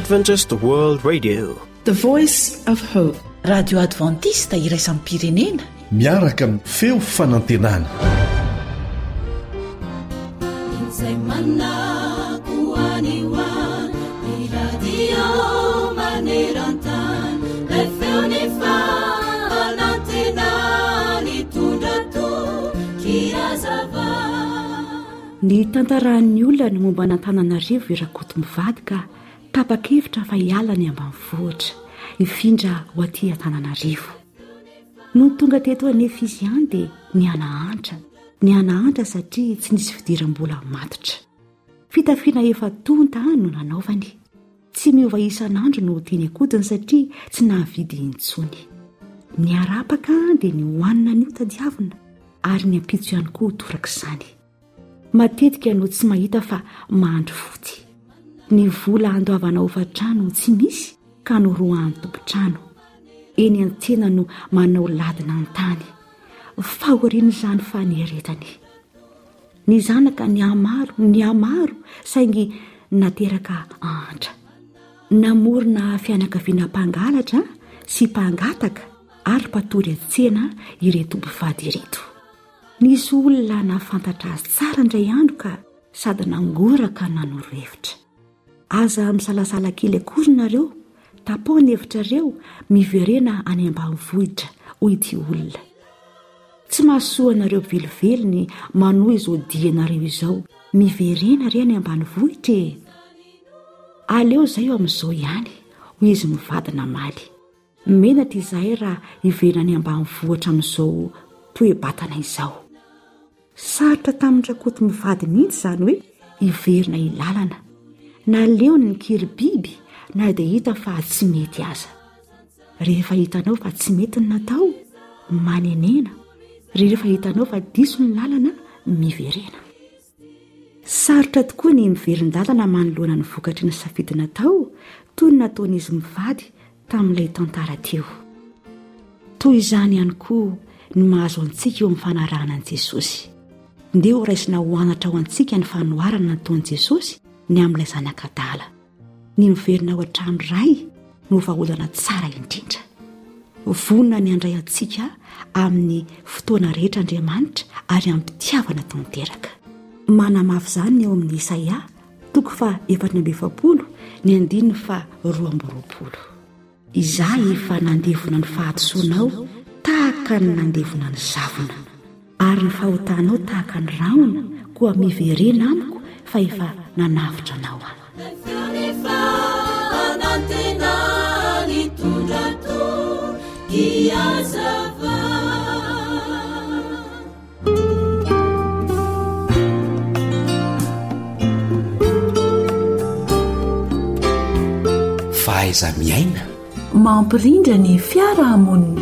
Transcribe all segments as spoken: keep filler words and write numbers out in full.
Adventist World Radio, the voice of hope. Radio Adventista iraisam pirenena miaraka amin'ny feo fanantenana. Ny tantarahan'ny olona ny momba n'Antananarivo irakoto mivady ka tapa-kevitra fa hiala ny ambanivohitra hifindra ho aty Antananarivo. No tonga teto anefa izy ihany dia ny anahantra ny anahantra satria tsy nisy fidiram-bola matotra. Fitafiana efa tonta no nanaovany, tsy miova isan'andro no tiany akodiny satria tsy nahavidy intsony. Ny arapaka dia ny hohanina ny otadiavina ary ny ampitso ihany koa torak'izany. Matetika no tsy mahita fa mahandro foty. Ny vola andoavana ofatrano tsy misy ka no roahan'ny tompotrano. Eny an-tsena no manao ladina ny tany. Fahoriana izany fa nieretany. Ny zanaka ny amaro, ny amaro saingy nateraka antra. Namorona fianakaviana mpangalatra sy mpangataka ary mpatory an-tsena ireto mpivady ireto. Nisy olona nafantatra azy tsara indray andro ka sady nangoraka nanoro-hevitra. Aza misalasala kely akory nareo, tapoha ny hevitrareo miverena any ambanivohitra hoy ity olona. Tsy mahasoa nareo vilively ny manohy izao dianareo izao, miverena re any ambanivohitra e. Aleo izay eo amin'izao ihany, hoy izy mivadina maly. Menatra izahay raha hiverena any ambanivohitra amin'izao toe-batana izao. Sarotra tamin'ny rakoto mivady mihitsy izany hoe hiverina ilalana. Na leony ny kiribiby na dia hita fa tsy mety aza. Rehefa hitanao fa tsy mety ny natao, manenena. Rehefa hitanao fa diso ny lalana, miverena. Sarotra tokoa ny miverin-dalana manoloana ny vokatry ny safidy natao toy ny nataon'izy mivady tamin'ilay tantara teo. Toy izany ihany koa ny mahazo antsika eo amin'ny fanarahana an'i Jesosy. Nde ho raisina ho anatra ao antsika ny fanoharana nataon'i Jesosy ny amin'ilay zanak'adala. Ny miverina ao an-trano iray no vahaolana tsara indrindra. Vonona ny andray antsika amin'ny fotoana rehetra Andriamanitra ary amin'ny mpitiavana tanteraka. Manamafy izany eo amin'ny Isaia toko fa efatra amby efapolo ny andininy fa roa amby roapolo. Izahay fa nandevona ny fahatosoanao tahaka ny nandevona ny zavona, ary ny fahotanao tahaka ny raona, koa miverena amiko fa efa nanavitra anao. Fahaiza miaina mampirindra ny fiarahamonina.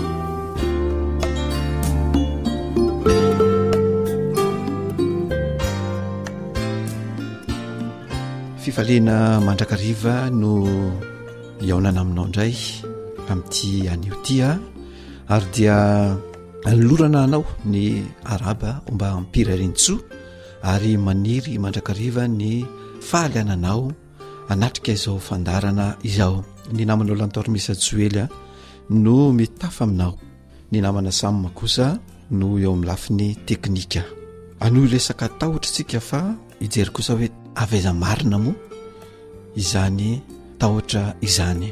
Fifaliana mandrakariva no iaonana aminao indray amin'ity anio tia, ary dia lorana anao ny araba mba ampirarintsoa ary maniry mandrakariva ny fahaliananao anatrika izao fandarana izao. Ny namanao Lantormisa Joely no mitafa aminao, ny namana Samma kosa no eo amin'ny lafiny teknika. Anohy resaka tahotra tsika fa ijery kosa hoe aveza marina moa izany tahotra izany.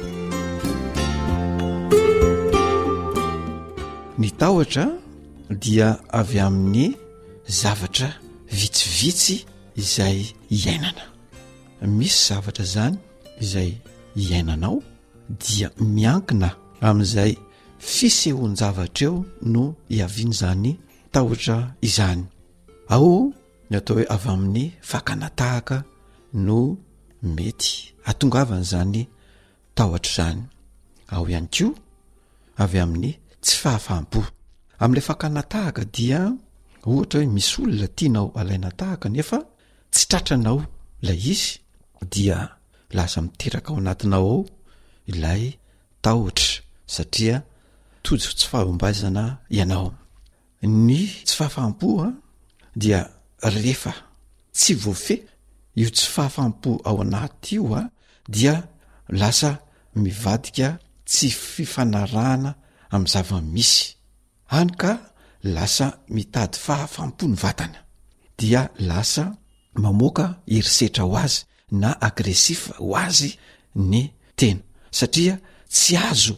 Ny tahotra dia avy amin'ny zavatra vitsivitsy izay iainana. Misy zavatra zany izay iainanao dia miankina amin'izay fisehoan-javatra eo no hiaviany zany tahotra izany. Ao ny atao hoe avy amin'ny fakanatahaka no mety atongavana zany tahotra zany. Ao ihany koa avy amin'ny tsy fahafaham-po. Amin'ilay fakanatahaka dia ohatra hoe misy olona tianao alaina tahaka nefa tsy tratranao ilay izy, dia lasa miteraka ao anatinao ao ilay tahotra satria tojo tsy fahaombazana ianao. Ny tsy fahafaham-po dia rehefa tsy voafe io tsy fahafaham-po ao anaty io a dia lasa mivadika tsy fifanarahana amin'ny zava-misy hany ka lasa mitady fahafampony vatana dia lasa mamoaka herisetra ho azy na agresifa ho azy ny tena satria tsy azo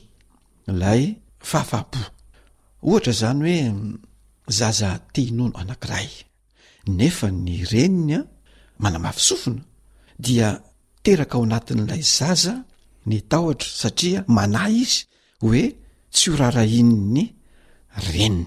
lay fahafapo. Ohatra zany hoe zaza te hinono anankiray nefa ny reniny a manamafy sofina dia teraka ao anatin'ilay zaza ny tahotra satria manahy izy hoe tsy ho rarahin'ny reniny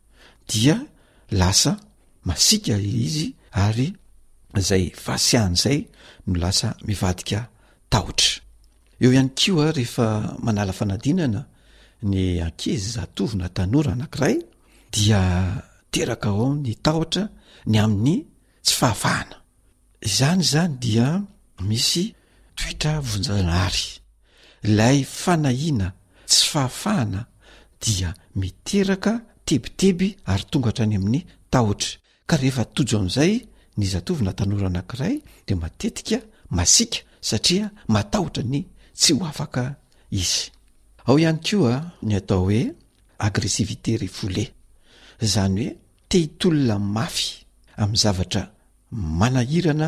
dia lasa masika izy ary zay fasiany zay no lasa mivadika tahotra. Eo ihany koa rehefa manala fanadinana ny ankizy zatovo na tanora anankiray dia teraka ao ny tahotra ny amin'ny tsy fahafahana. Izany zany dia misy toetra vonjanahary. Ilay fanahina tsy fahafahana dia miteraka tebiteby ary tonga hatrany amin'ny tahotra. Ka rehefa tojo amin'izay ny zatovo na tanora anankiray dia matetika masika satria matahotra ny tsy ho afaka izy. Ao ihany koa ny atao hoe agresivité refoulée. Zany hoe te hitolona mafy amin'ny zavatra manahirana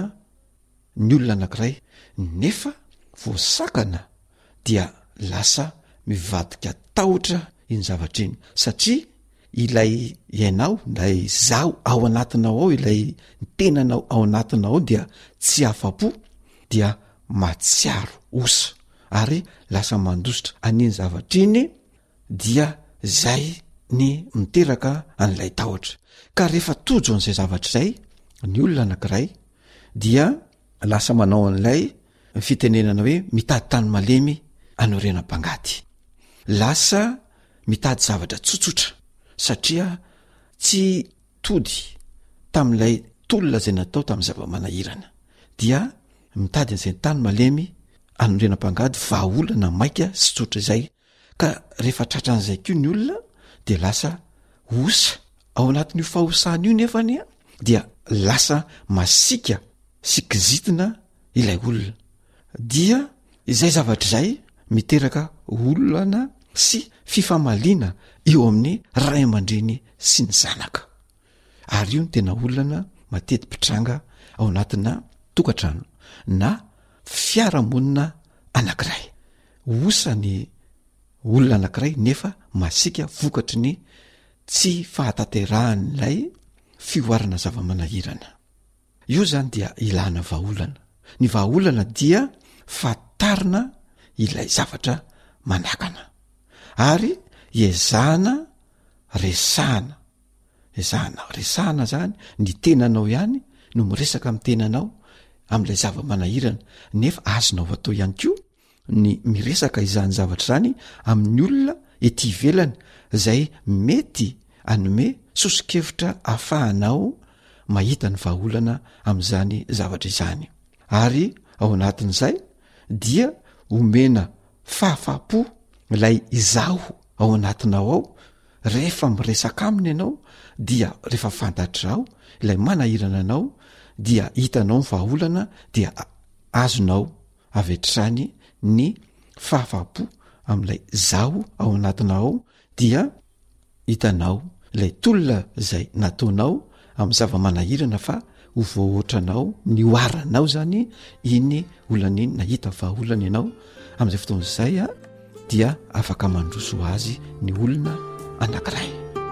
ny olona anankiray nefa voasakana dia lasa mivadika tahotra iny zavatra iny satria ilay iainao ilay zaho ao anatinao ao ilay tenanao ao anatinao ao dia tsy afapo dia matsiaro osa ary lasa mandositra an'iny zavatra iny dia zay ny miteraka an'ilay tahotra. Ka rehefa tojo an'izay zavatra zay ny olona anankiray dia lasa manao an'ilay fitenenana hoe mitady tany malemy anorenam-pangady. Lasa mitady zavatra tsotsotra satria tsy tody tamin'ilay tolona zay natao tamin'ny zava-manahirana dia mitady an'izay tany malemy anorenam-pangady vahaolana maika sy tsotra izay. Ka rehefa tratran'izay koa ny olona dia lasa osa ao anatin'io fahosana io nefany a dia lasa masika sy kizitina ilay olona dia izay zavatra izay miteraka olana sy fifamaliana eo amin'ny ray aman-dreny sy ny zanaka. Ary io ny tena olana matety pitranga ao anatina tokatrano na fiaramonina anankiray. Osa ny olona anankiray nefa masika vokatry ny tsy fahataterahan'ilay fioarana zava-manahirana. Io zany dia ilana vahaolana. Ny vahaolana dia fatarina ilay zavatra manakana ary ezahana resahana ezahana resahana zany ny tenanao ihany no miresaka amin'ny tenanao amin'ilay zava-manahirana nefa azonao atao ihany koa ny miresaka izany zavatra zany amin'ny olona ety ivelany zay mety anome sosikevitra ahafahanao mahita ny vahaolana amin'izany zavatra izany. Ary ao anatin'izay dia omena fahafapo ilay izaho ao anatinao ao rehefa miresaka aminy ianao dia rehefa fantatrao ilay manahirana anao dia hitanao ny vahaolana dia azonao avetrany ny fahafapo amin'ilay zaho ao anatinao ao dia hitanao ilay tolona zay nataonao amin'ny zava-manahirana fa ho voaotranao ny oaranao zany iny olana iny nahita vahaolana ianao amin'izay fotoan'izay a dia afaka mandroso azy ny olona anankiray.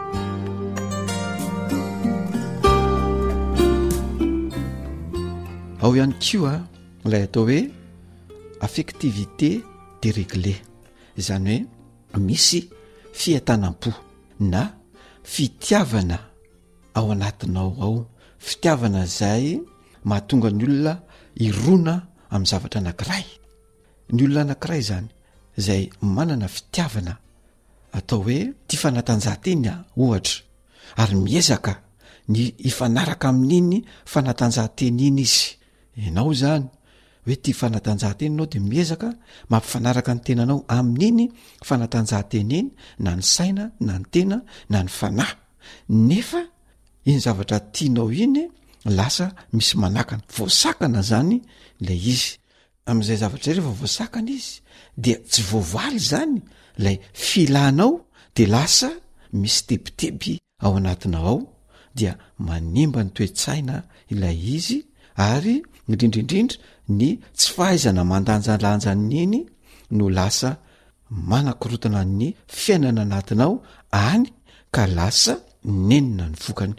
Ao ihany koa ilay atao hoe affectivité déréglée, izany hoe misy fiatanam-po na fitiavana ao anatinao ao, fitiavana zay mahatonga ny olona irona amin'ny zavatra anankiray. Ny olona anankiray zany zay manana fitiavana atao hoe tia fanatanjahanteny ohatra ary miezaka ny ifanaraka amin'iny fanatanjahanteny iny izy. Ianao zany hoe tia fanatanjahanteny anao dia miezaka mampifanaraka ny tenanao amin'iny fanatanjahanteny iny na ny saina na ny tena na ny fanahy nefa iny zavatra tianao iny lasa misy manakana voasakana zany ilay izy amin'izay zavatra rehefa voasakana izy dia tsy voavaly zany lay filanao de lasa misy tebiteby ao anatinao ao dia manimba ny toe-tsaina ilay izy ary indrindraindrindra ny tsy fahaizana mandanjalanjan'iny no lasa manakorotana ny fiainana anatinao any ka lasa nenina ny vokany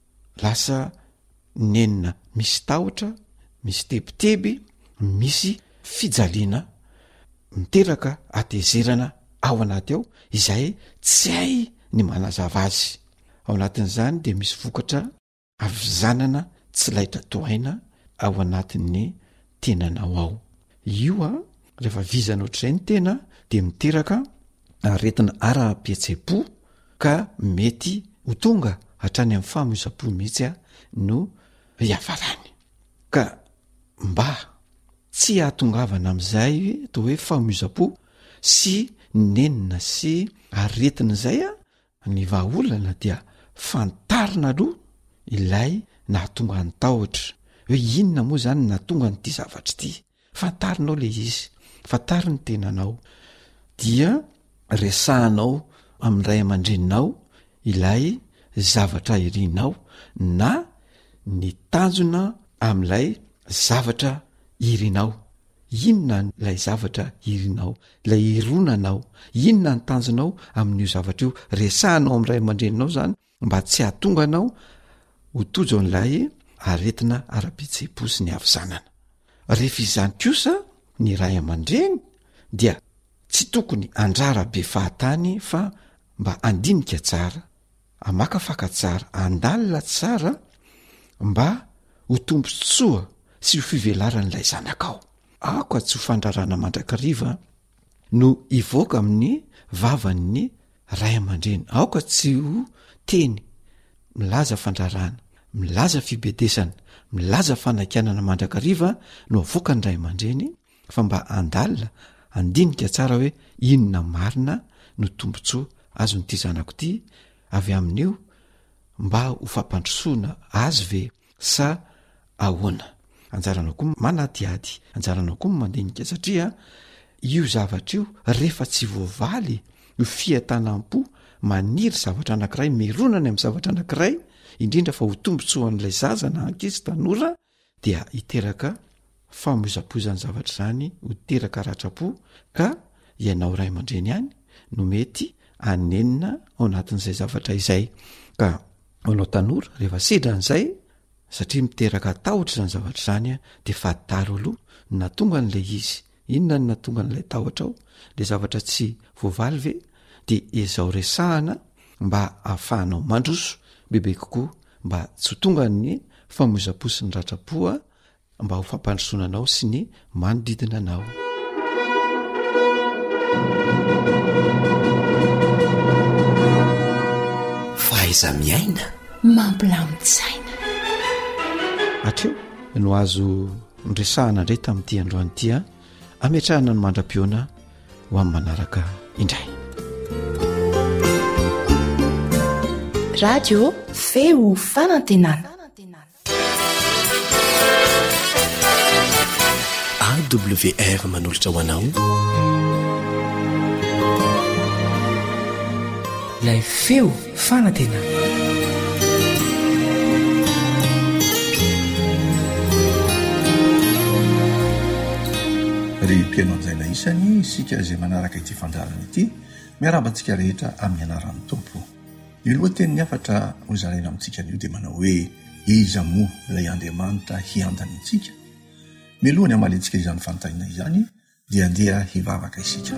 lasa nenina misy tahotra misy tebiteby misy fijaliana miteraka atezerana ao anaty ao izay tsy hay ny manazava azy ao anatin'izany de misy vokatra avizanana tsy laitra toaina ao anatin'ny tenanao ao io a rehefa vizana ohatr'izay ny tena de miteraka aretina ara-pietsepo ka mety ho tonga hatrany amin'ny fahamoiza-po mihitsy a no hiavarany ka mba tsy ahatongavana amin'izay to hoe fahamoiza-po sy nenina sy aretina izay a ny vahaolana dia fantarina aloha ilay nahatonga ny tahotra hoe inona moa zany nahatonga nyity zavatra ity fantarinao le izy fantari ny tenanao dia resahanao amin'ray aman-dreninao ilay zavatra irinao na ny tanjona amin'ilay zavatra irinao inona lay zavatra irinao lay ironanao inona ny tanjonao amin'io zavatra io resahanao amin'ray aman-dreninao zany mba tsy ahatonganao ho tojo n'lay aretina ara-pietsepo sy ny avizanana rehefa izany kosa ny ray aman-dreny dia tsy tokony andrara be fahatany fa mba andinika tsara amakafaka tsara andalina tsara mba ho tombontsoa sy ho fivelaran'ilay zanakao ako tsy ho fandrarana mandrakariva no ivoaka amin'ny vavan'ny ray aman-dreny aoka tsy ho teny milaza fandrarana milaza fibetesana milaza fanakanana mandrakariva no avoaka ny ray aman-dreny fa mba andalina andinika tsara hoe inona marina no tombontsoa azo nyity zanako ity avy amin'io mba ho fampandrosoana azy ve sa ahoana anjaranao koa manadiady anjaranao koa mandinika satria io zavatra io rehefa tsy voavaly io fiatanam-po maniry zavatra anankiray meronany amin'ny zavatra anankiray indrindra fa ho tombontsoan'ilay zaza na ankizy tanora dia hiteraka famoiza-pozany zavatra zany ho teraka ratrapo ka ianao ray aman-dreny ihany no mety anenina ao anatin'izay zavatra izay ka anao tanora rehefa sidran'izay satria miteraka tahotra zany zavatra zany a de fataro aloha natonga n'lay izy inona ny natonga n'lay tahotra ao le zavatra tsy voavaly ve de ezao resahana mba ahafahanao mandroso bebe kokoa mba tsy ho tonga ny famoiza-po sy ny ratrapoa mba ho fampandrosonanao sy ny manodidina anao fahaiza miaina mampilamitsaina atreo no azo nyresahana indray tamin'ity androany tia ametrahana ny mandram-piona ho amin'ny manaraka indray radio feo fanantenana A W R manolotra ho anao ilay feo fanantenana ry mpiaino amin'izay la isany isika izay manaraka ity fandarana ity miarabantsika rehetra amin'ny anaran'ny tompo ny lohateniny afatra hozaraina amintsika an'io dia manao hoe iza moa ilay andriamanitra hiandanitsika milohany amalentsika izany fanontaniana izany dia andeha hivavaka isika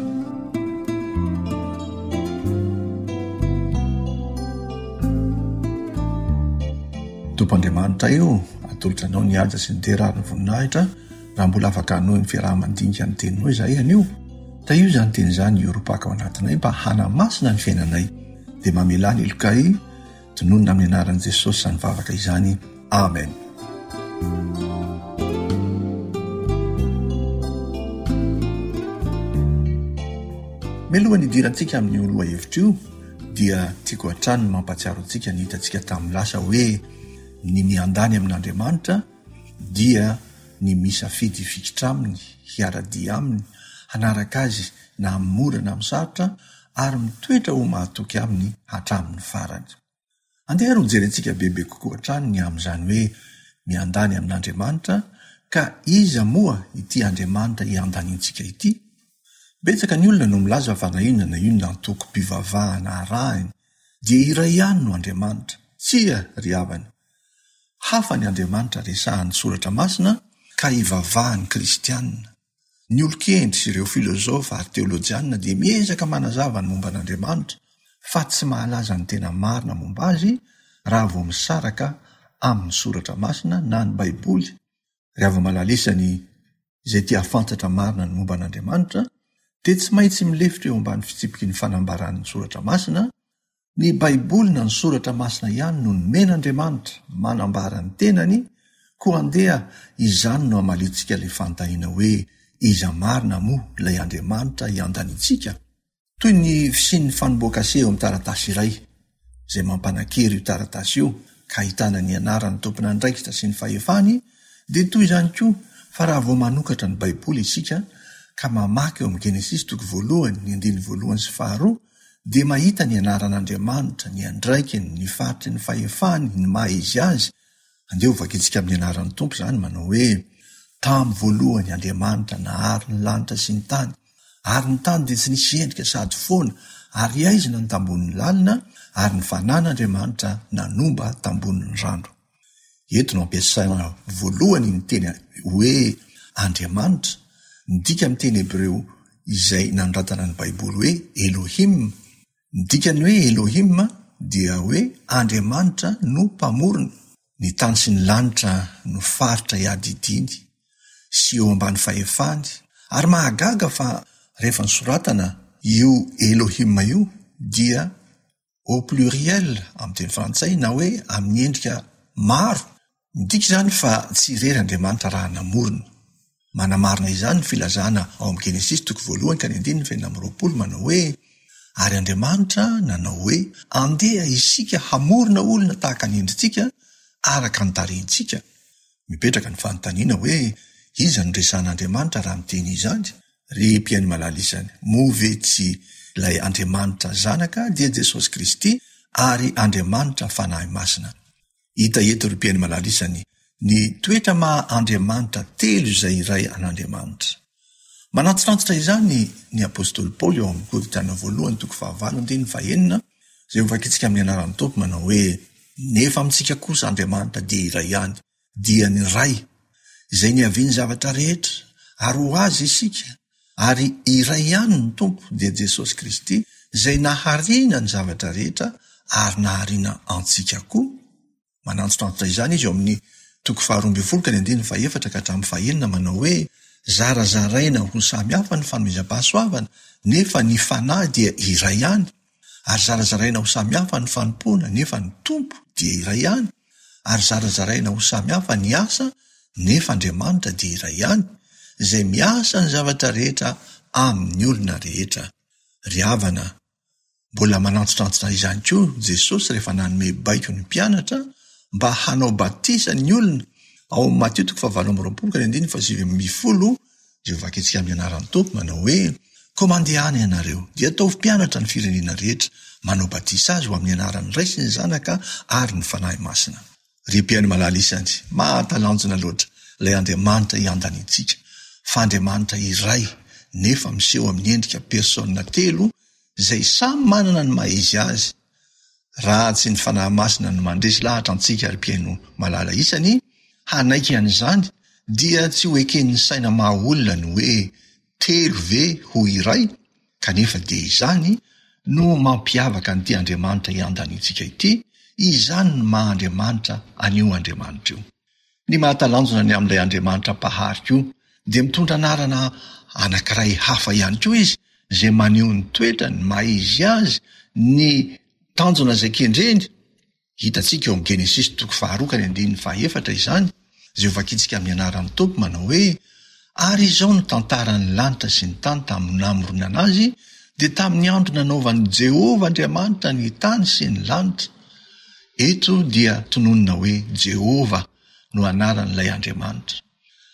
tompoandriamanitra io atolotra anao ny aja sy ny terariny voninahitra raha mbola afaka anohy ny fiarahamandinika ny teninao izahay anio da io zany teny zany ioropaka ao anatinay mba hanamasina ny fiainanay dia mamelany elokay tononona amin'ny anaran'i Jesosy sa ny vavaka izany amen melohany idirantsika amin'ny oloha hevitra io dia tiako hatrany ny mampatsiaro antsika ny hitantsika tamin'ny lasa hoe ny miandany amin'Andriamanitra dia ny misafidy fikitra aminy hiaradia aminy hanaraka azy na mora na misarotra ary mitoetra ho mahatoky aminy hatramin'ny farany. Andeha ho jerentsika bebe kokoa hatranony amin'izany hoe miandany amin'Andriamanitra ka iza moa ity Andriamanitra iandanintsika ity. Betsaka ny olona no milaza fa na inona na inona antoko mpivavahana arahiny dia iray ihany no Andriamanitra, tsia ry havana. Hafa ny Andriamanitra resahan'ny soratra masina ka ivavahan'ny kristianina. Ny olon-kendry sy ireo filozofa ary teolojianina dia miezaka manazava ny momba n'Andriamanitra fa tsy mahalaza ny tena marina momba azy raha vao misaraka amin'ny soratra masina na ny Baiboly. Rehefa malalisany izay tia fantatra marina ny momba n'Andriamanitra dia tsy maintsy milefitra eo ambany fitsipiky ny fanambaran'ny soratra masina. Ny Baiboly na ny soratra masina ihany no nomen'Andriamanitra manambara ny tenany, koa andeha izany no amalitsika ilay fantaniana hoe iza marina moa ilay Andriamanitra iandanitsika. Toy ny fisian'ny fanomboakase eo amin'ny taratasy iray izay mampanakery io taratasy io ka ahitana ny anaran'ny tompona andraikitra sy ny fahefany, dia toy izany koa fa raha vao manokatra ny Baiboly isika ka mamaky eo amin'ny Genesis toko voalohany ny andiny voalohany sy faharoa dia mahita ny anaran'Andriamanitra, ny andraikiny, ny faritry ny fahefany, ny maha izy azy. Andeha ho vakitsika amin'ny anaran'ny tompo izany manao hoe tamin'ny voalohany Andriamanitra nahary ny lanitra sy ny tany, ary ny tany dia tsy nisy endrika sady foana, ary aizina ny tambonin'ny lalina, ary ny fanan'Andriamanitra nanomba tambonin'ny rano. Eto no ampiasaina voalohany ny teny hoe Andriamanitra, midika amin'ny teny Hebreo izay nanoratana ny Baiboly hoe Elohim. Ny dikany hoe Elohim dia hoe Andriamanitra no mpamorona. Ny tany sy ny lanitra no faritra iadidiny sy eo ambany fahefany, ary mahagaga fa rehefa nisoratana io Elohim io dia au pluriel amin'ny teny frantsay na hoe amin'ny endrika maro. Midika izany fa tsy irery Andriamanitra raha namorona. Manamarina izany filazana ao amin'ny Genesis toko voalohany ka ny andininy fenina amby roapolo manao hoe ary Andriamanitra nanao hoe andeha isika hamorona olona tahaka ny endritsika araka ny tarehintsika. Mipetraka ny fanontaniana hoe iza no resan'Andriamanitra raha miteny izany? Ry mpiaino malalisany, moa ve tsy ilay Andriamanitra zanaka dia Jesosy Kristy ary Andriamanitra fanahy masina. Hita eto ry mpiaino malalisany ny toetra maha Andriamanitra telo izay iray an'Andriamanitra. Manantirantsitra izany ny apôstôly Paoly eo amin'ny Korintiana voalohany toko fahavalo andiny fahaenina izay hovakitsika amin'ny anaran'ny tompo manao hoe nefa amintsika kosa Andriamanitra dia iray ihany, dia ny ray izay niaviany zavatra rehetra ary ho azy isika, ary iray ihany ny tompo dia Jesosy Kristy izay nahariana ny zavatra rehetra ary nahariana antsika koa. Manantirantsitra izany izy eo amin'ny toko faharoa ambin'ny folo ka ny andiny fahaefatra ka hatramin'ny fahaenina manao hoe zarazaraina ho samy hafa ny fanomezam-pahasoavana nefa ny fanahy dia iray ihany, ary zarazaraina ho samy hafa ny fanompoana nefa ny tompo dia iray ihany, ary zarazaraina ho samy hafa ny asa nefa Andriamanitra dia iray ihany izay miasa ny zavatra rehetra amin'ny olona rehetra. Ry havana, mbola manantitrantsitra izany koa Jesosy rehefa nanome baiko ny mpianatra mba hanao batisa ny olona ao amin'ny Mateo toko fahavalo amby roapolo ka ny andiny fa sivy amby folo izay hovakitsika amin'ny anaran'ny tompo manao hoe koa mandehany ianareo dia ataovy mpianatra ny firenena rehetra, manao batisa azy ho amin'ny anaran'ny Ray sy ny Zanaka ary ny fanahy masina. Ry mpiaino malalisany, mahatalanjona loatra ilay Andriamanitra iandanitsika, fa Andriamanitra iray nefa miseho amin'ny endrika persona telo izay samy manana ny maha izy azy. Raha tsy ny fanahy masina no mandresy lahatra antsika ry mpiaino malala isany, hanaiky an'izany dia tsy ho eken'ny saina maha olona ny hoe telo ve ho iray, kanefa dia izany no mampiavaka n'ity Andriamanitra iandanitsika ity, izany ny maha Andriamanitra anio Andriamanitra io. Ny mahatalanjona ny amin'ilay Andriamanitra paharika io dia mitondra anarana anankiray hafa ihany koa izy, izay maneho ny toetra ny maha izy azy, ny tanjona izay kendreny. Hitantsika eo amin'ny Genesis toko faharoa ka ny andiny fahaefatra izany, izay hovakitsika amin'ny anaran'ny tompo manao hoe ary izao no tantaran'ny lanitra sy ny tany tamin'ny namoronana anazy dia tamin'ny andro nanaovan'i Jehova Andriamanitra ny tany sy ny lanitra. Eto dia tononona hoe Jehova no anaran'ilay Andriamanitra.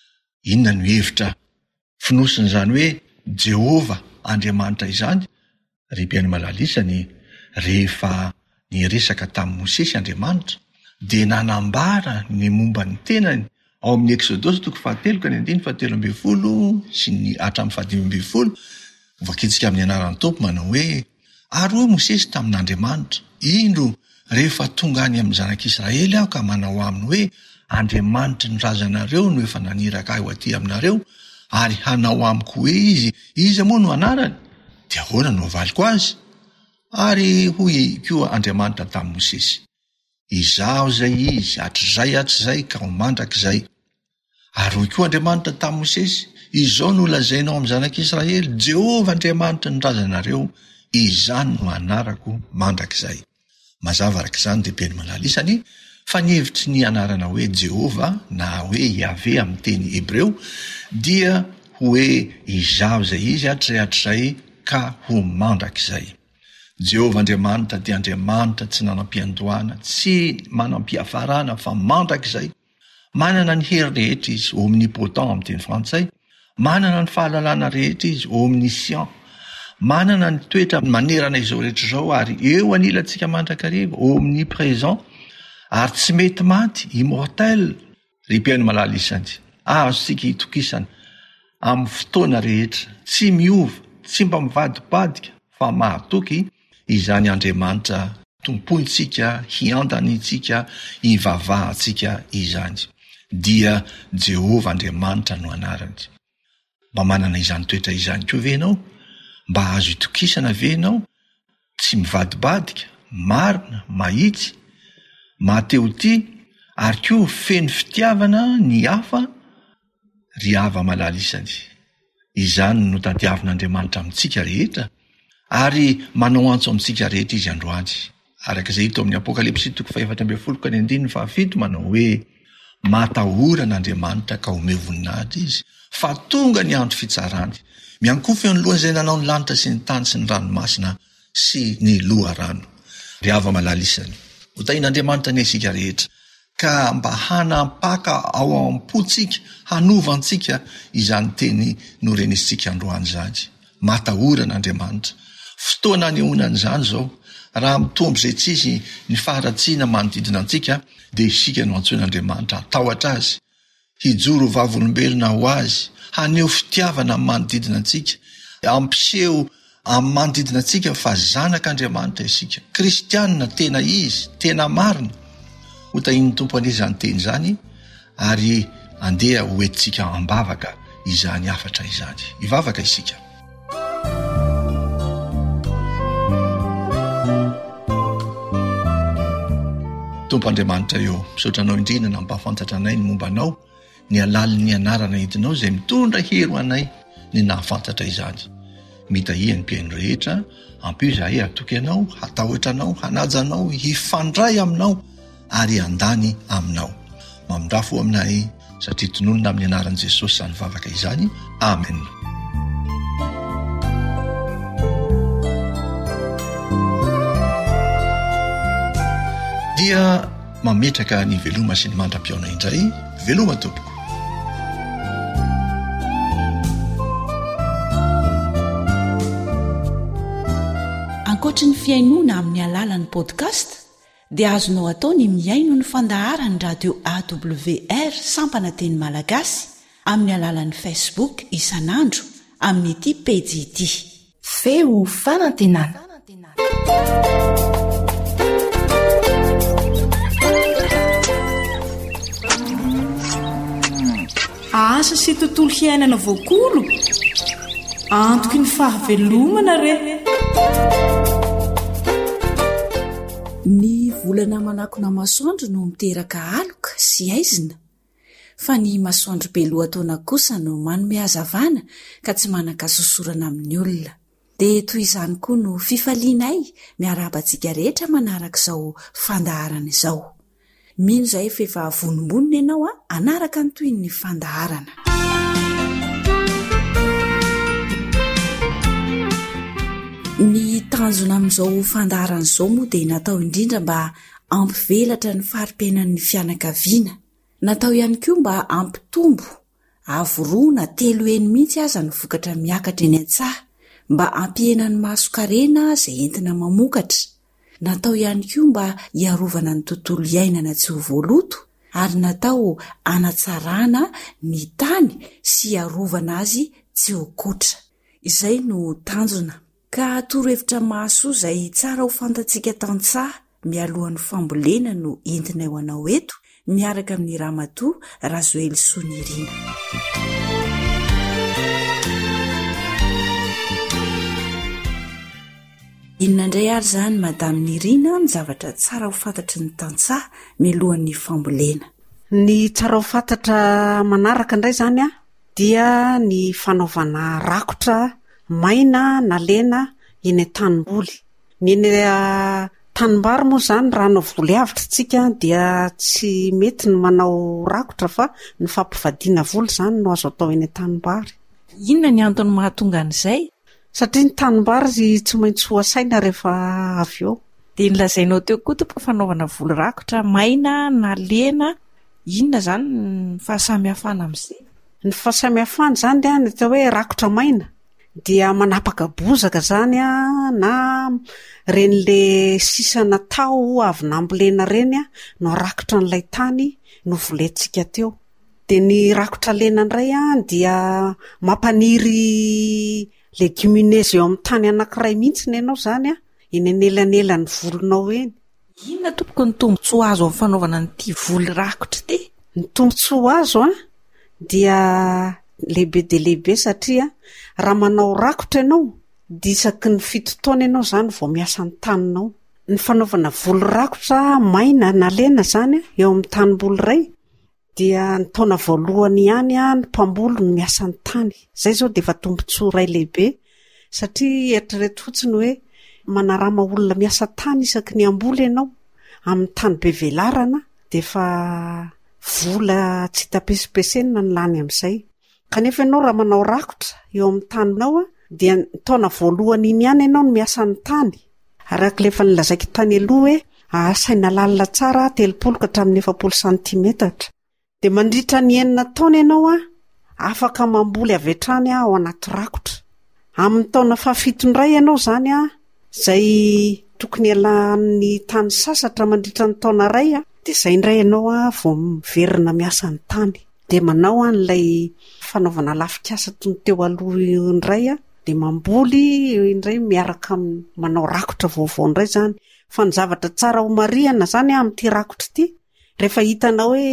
inona no hevitra finosiny zany hoe Jehova Andriamanitra izany? Ripiany malalisany rehefa ny resaka tamin'ny Mosesy Andriamanitra dia nanambara ny momba ny tenany ao amin'ny Exodosy toko fahatelo ka ny andiny fahatelo ambin'ny folo sy ny hatramin'ny fahadimy ambin'ny folo voakitsika amin'ny anaran'ny Tompo manao hoe ary hoe Mosesy tamin'Andriamanitra indro rehefa tonga any amin'ny zanak'Israely aho ka manao aminy hoe Andriamanitra ny razanareo no efa naniraka ahy ho aty aminareo ary hanao amiko hoe izy izy moa no anarany dia ahoana no avaliko azy? Ary hoy koa Andriamanitra tamin'ny Mosesy, izaho zay izy hatrizay hatrizay ka ho mandrakizay. Ary hoy koa Andriamanitra tamin'ny Mosesy, izao no lazainao amin'ny zanak'Israely, Jehova Andriamanitra ny razanareo, izany no anarako mandrakizay. Mazava arak'izany dia beny malalisany fa ny hevitry ny anarana hoe Jehova na hoe Yahvé amin'ny teny Hebreo dia hoe izaho zay izy hatrizay hatrizay ka ho mandrakizay. Jehova Andriamanitra dia Andriamanitra tsy nanam-piandohana, tsy manam-piafarana fa mandrakizay. Manana ny hery rehetra izy, omnipotent amin'ny teny frantsay. Manana ny fahalalana rehetra izy, omniscient. Manana ny toetra manerana izao rehetra izao ary eo anilantsika mandrakariva, omniprésent. Ary tsy mety maty, immortel. Ripiany malalisany azo sika hitokisana amin'ny fotoana rehetra, tsy miova, tsy mba mivadibadika fa mahatoky izany Andriamanitra tompontsika, hiandanitsika, hivavahantsika izany. Dia Jehova Andriamanitra no anarany. Mba manana izany toetra izany koa ve ianao? Mba azo hitokisana ve ianao? Tsy mivadibadika, marina, mahitsy, mahateo ty, ary koa feno fitiavana ny hafa, ry hava malalisany. Izany no tadiavin'Andriamanitra amintsika rehetra, ary manao antso amintsika rehetra izy androany. Arak'izay hita amin'ny Apokalipsy toko fahaefatra ambin'ny folo ka ny andiny fahafito manao hoe matahoran'Andriamanitra ka omeo voninahitra izy, fa tonga ny andro fitsarany, miankofy eo ny lohany izay nanao ny lanitra sy ny tany sy ny ranomasina sy ny loharano. Ry hava malalisany, hotain'Andriamanitra ny isika rehetra ka mba hanampaka ao am-pontsika, hanovantsika izany teny norenisitsika androany izany. Matahoran'Andriamanitra. Fotoana anehoanany izany zao, raha mitombo izay tsisy ny faharatsiana manodidina antsika, dia isika no antsoin'Andriamanitra hatahotra azy, hijoro vavolombelona ho azy, haneho fitiavana amin'ny manodidina antsika, ampiseho amin'ny manodidina antsika fa zanak'Andriamanitra isika, kristianina tena izy, tena marina. Hotahin'ny Tompo an'izany teny izany ary andeha hoentintsika ambavaka izany afatra izany. Ivavaka isika. Tompo Andriamanitra eo, misaotra anao indrindra na mpahafantatra anay ny momba anao, ny alalin'ny anarana entinao izay mitondra hery anay ny nahafantatra izany. Mitahia ny mpiaino rehetra, ampio izahay hatoky anao, hatahotra anao, hanaja anao, hifandray aminao ary handany aminao. Mamindrafo aminay satria tononona amin'ny anaran'i Jesosy izany vavaka izany. Amen. Dia mametraka ny veloma sy ny mandram-piaona indray, veloma tompoko. Ankoatra ny fiainoana amin'ny alalan'ny podcast, dia azonao atao ny miaino ny fandaharany radio A W R sampana teny malagasy amin'ny alalan'ny Facebook isanandro amin'ny ity pejy ity. Feo fanantenana. Asa sy tontolo hiainana voakolo, antoky ny fahavelomana re. Ny volana manakona masoandro no miteraka aloka sy aizina, fa ny masoandro be lohataona kosa no manome hazavana ka tsy manakasosorana amin'ny olona. Dia toy izany koa no fifalianay miarabantsika rehetra manaraka izao fandaharana izao. Mino izay fa efa vonombonina ianao a anaraka ny toy ny fandaharana. Ny tanjona amin'izao fandaharana izao moa dia natao indrindra mba ampivelatra ny farimpenan'ny fianakaviana. Natao ihany koa mba ampitombo avoroana telo eny mihitsy aza ny vokatra miakatra eny an-tsaha mba hampihenany masokarena izay entina mamokatra. Natao ihany koa mba hiarovana ny tontolo iainana tsy ho voaloto ary natao anatsarana ny tany sy hiarovana azy tsy ho kotra. Izay no tanjona. Ka torohevitra mahasoa izay tsara ho fantatsika tantsaha mialohan'ny fambolena no entina ho anao eto miaraka amin'ny ramatoa Razoely Sonirina. Inona indray ary zany Madame Nirina ny zavatra tsara ho fantatry ny tantsaha mialohan'ny fambolena? Ny tsara ho fantatra manaraka indray zany a dia ny fanaovana rakotra maina na lena eny an-tanimboly. Ny eny tanimbary moa zany raha no voly avitra tsika dia tsy mety ny manao rakotra fa ny fampivadiana voly zany no azo atao eny an-tanimbary. Inona ny antony mahatonga an'izay? Satria ny tanimbary tsy maintsy ho asaina rehefa avy eo. Dia nilazainao teo koa tompo fanaovana voly rakotra maina na lena, inona zany ny fahasamihafana amin'izay? Ny fahasamihafana zany dia ny atao hoe rakotra maina dia manapaka bozaka zany a na ren'le sisa natao avy nambolena reny a no rakotra n'ilay tany no volentsika teo. Dia ny rakotra lena indray a dia mampaniry legumineuse eo amin'ny tany anankiray mihitsy ny ianao zany a eny anelanelany volonao eny. Inona tompoko ny tombotsoa azo amin'ny fanaovana an'ity voly rakotra ity? Ny tombotsoa azo a dia lehibe dia lehibe satria raha manao rakotra ianao dia isaky ny fito taona ianao zany vao miasa ny taninao. Ny fanaovana voly rakotra maina na lena zany eo amin'ny tanimboly iray dia ny taona voalohany ihany a ny mpamboly no miasa ny tany. Zay zao dia efa tombotsoa iray lehibe satria eritrereto fotsiny hoe manarama olona miasa tany isaky ny amboly ianao amin'ny tany be velarana dia efa vola tsy tapesipesena ny lany amin'izay. Kanefa ianao raha manao rakotra eo amin'ny taninao a dia ny taona voalohany iny ihany ianao no miasa ny tany. Araka ilay efa nilazaiko tany aloha hoe asaina lalina tsara telopolo ka hatramin'ny efapolo santimetatra. Dia mandritra ny enina taona ianao a afaka mamboly avy hatrany ao anaty rakotra. Amin'ny taona fahafito indray ianao zany a izay tokony halan'ny tany sasatra mandritra ny taona iray a dia izay indray ianao a vao miverina miasa ny tany. Dia manao an'ilay fanaovana lafikasa tony teo aloha indray a dia mamboly indray miaraka manao rakotra vaovao indray zany. Fa ny zavatra tsara ho marihana zany amin'ity rakotra ity rehefa hitanao hoe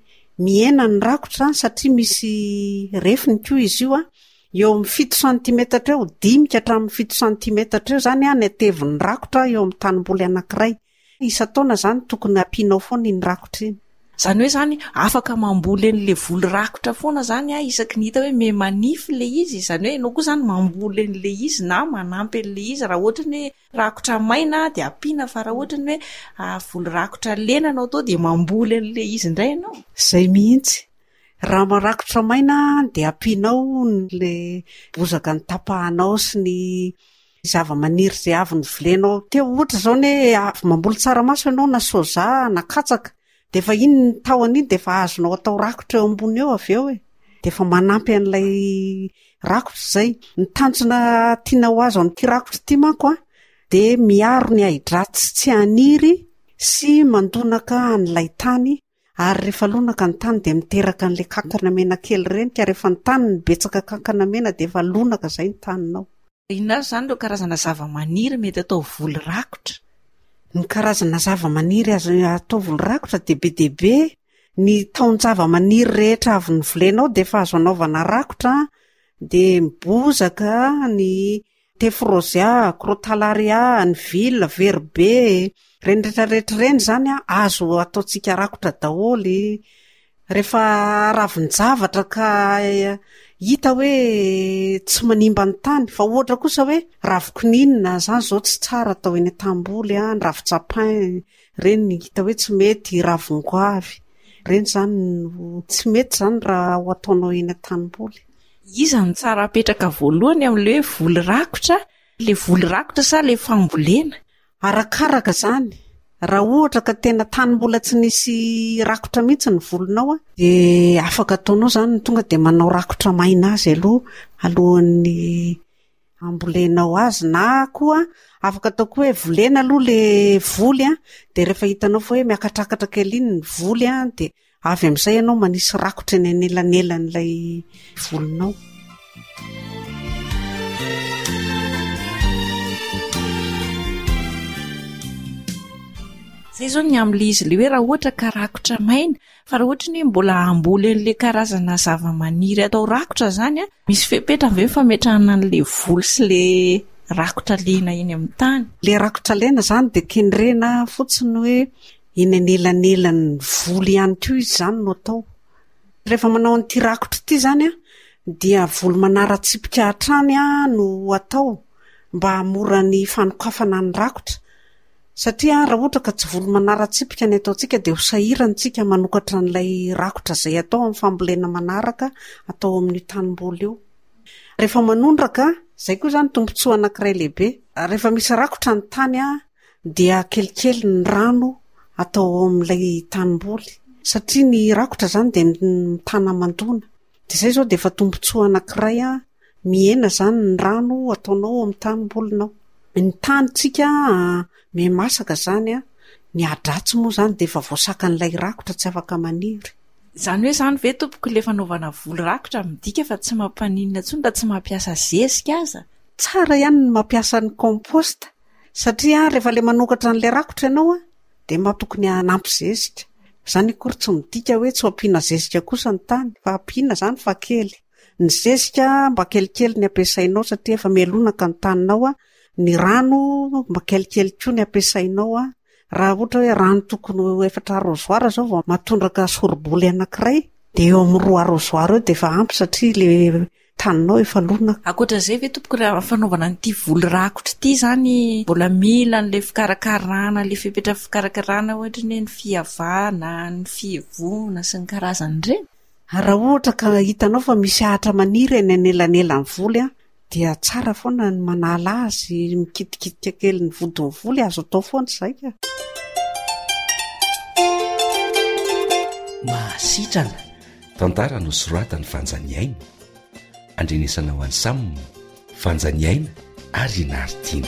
miena ny rakotra satria misy refiny koa izy io a eo amin'ny fito santimetatra eo dimy ka hatramin'ny fito santimetatra eo zany a ny hatevin'ny rakotra eo amin'ny tanimboly anankiray. Isa-taona zany tokony ampianao foana iny rakotra iny. Zany hoe zany afaka mamboly an'ilay voly rakotra foana zany a isaky ny hita hoe me manify ilay izy. Zany hoe ianao koa zany mamboly an'ilay izy na manampy an'ilay izy raha ohatra ny hoe rakotra maina dia ampiana fa raha ohatra ny hoe voly rakotra lena anao tao dia mamboly an'ilay izy indray ianao. Zay mihitsy. Raha marakotra maina dia ampianao n'ilay bozaka ny tapahanao sy ny zava-maniry izay avy ny vilenao teo. Ohatra zao ny avy mamboly tsaramaso ianao na soja na katsaka dia efa iny ny tahony iny dia efa azonao atao rakotra eo ambony eo avy eo e. Dia efa manampy an'ilay rakotra izay. Ny tanjona tiana ho azo amin'ity rakotra ity manko a dia miaro ny ahidraty sy tsy haniry sy mandonaka an'ilay tany ary rehefa lonaka ny tany dia miteraka an'ilay kankana mena kely ireny ka rehefa ny tany ny betsaka kankana mena dia efa lonaka izay ny taninao. Inona ary zany ireo karazana zava-maniry mety atao voly rakotra? Ny karazana zava-maniry azo atao voly rakotra dia be dia be. Ny taon-java-maniry rehetra avy ny vilenao dia efa azo anaovana rakotra dia ny bozaka, ny tefrozia, crotalaria, ny vila, verbe, reny rehetrarehetra reny zany a azo ataontsika rakotra daholo. Rehefa ravin-javatra ka hita hoe tsy manimba ny tany fa ohatra kosa hoe ravi-kininina zany zao tsy tsara atao eny an-tamboly a, ny ravin-tsapin reny hita hoe tsy mety, ravin-goavy reny zany tsy mety zany raha ho ataonao eny an-tanimboly. Iza ny tsara apetraka voalohany amin'ilay hoe voly rakotra, le voly rakotra sa le fambolena? Arakaraka zany. raha ohatra ka tena tany mbola tsy nisy rakotra mihitsy ny volonao a de afaka ataonao zany tonga de manao rakotra maina azy aloha alohan'ny ambolenao azy na koa afaka atao koa hoe volena aloha le voly a de rehefa hitanao fa hoe miakatrakatra kely iny ny voly a de avy amin'izay ianao manisy rakotra eny anelan'elan'ilay volonao. Zay zao ny am'le izy le hoe raha ohatra ka rakotra maina fa raha ohatra ny mbola amboly an'le karazana zava-maniry atao rakotra zany a misy fepetra ve fametrahana an'le voly sy le rakotra lena eny amin'ny tany. Le rakotra lena zany de kendrena fotsiny hoe eny anelan'elan'ny voly ihany koa izy zany no atao. Rehefa manao an'ity rakotra ity zany a dia voly manara-tsipika hatrany a no atao mba hamora ny fanokafana ny rakotra. Satria raha ohatra ka tsy voly manara-tsipika ny ataontsika de ho sahirantsika manokatra n'ilay rakotra zay atao amin'ny fambolena manaraka atao amin'ny tanimboly io. Rehefa manondraka zay koa zany tombontsoa anankiray lehibe. Rehefa misy rakotra ny tany a dia kelikely ny rano atao amin'ilay tanimboly satria ny rakotra zany de mitana mandona. De zay zao de efa tombontsoa anankiray a mihena zany ny rano ataonao amin'ny tanimbolinao. Ny tanytsika me masaka zany a ny adratsy moa zany de efa voasaka n'ilay rakotra tsy afaka maniry. Zany hoe zany ve tompoko le fanaovana voly rakotra midika fa tsy mampaninina tsony da tsy mampiasa zezika aza. Tsara ihany ny mampiasa ny komposta satria rehefa le manokatra n'ilay rakotra ianao a de matokony hanampy zezika. Zany akory tsy midika hoe tsy ampiana zezika kosa ny tany fa ampiana zany fa kely. Ny zezika mba kelikely ny ampiasainao satria efa mielonaka ny taninao a. Ny rano mba kelikely koa ny ampiasainao a. Raha ohatra hoe rano tokony efatra arrozoara zao vao matondraka soroboly anankiray de eo amin'ny roa arrozoara eo de efa ampy satria le taninao efa lonaka. Akoatra zay ve tompoko raha fanaovana an'ity voly rakotra ity zany mbola mila n'le fikarakarana le fepetra fikarakarana ohatra ny ny fihavana ny fihevona sy ny karazany ireny. Raha ohatra ka hitanao fa misy ahatra maniry eny anelan'elan'ny voly a dia tsara foana ny manala azy mikitikitika kely ny vodiny voly azo atao foana zay ka. Mahasitrana tantara no soratany fanjaniaina andrenesana ho any saminy fanjaniaina ary naritiana.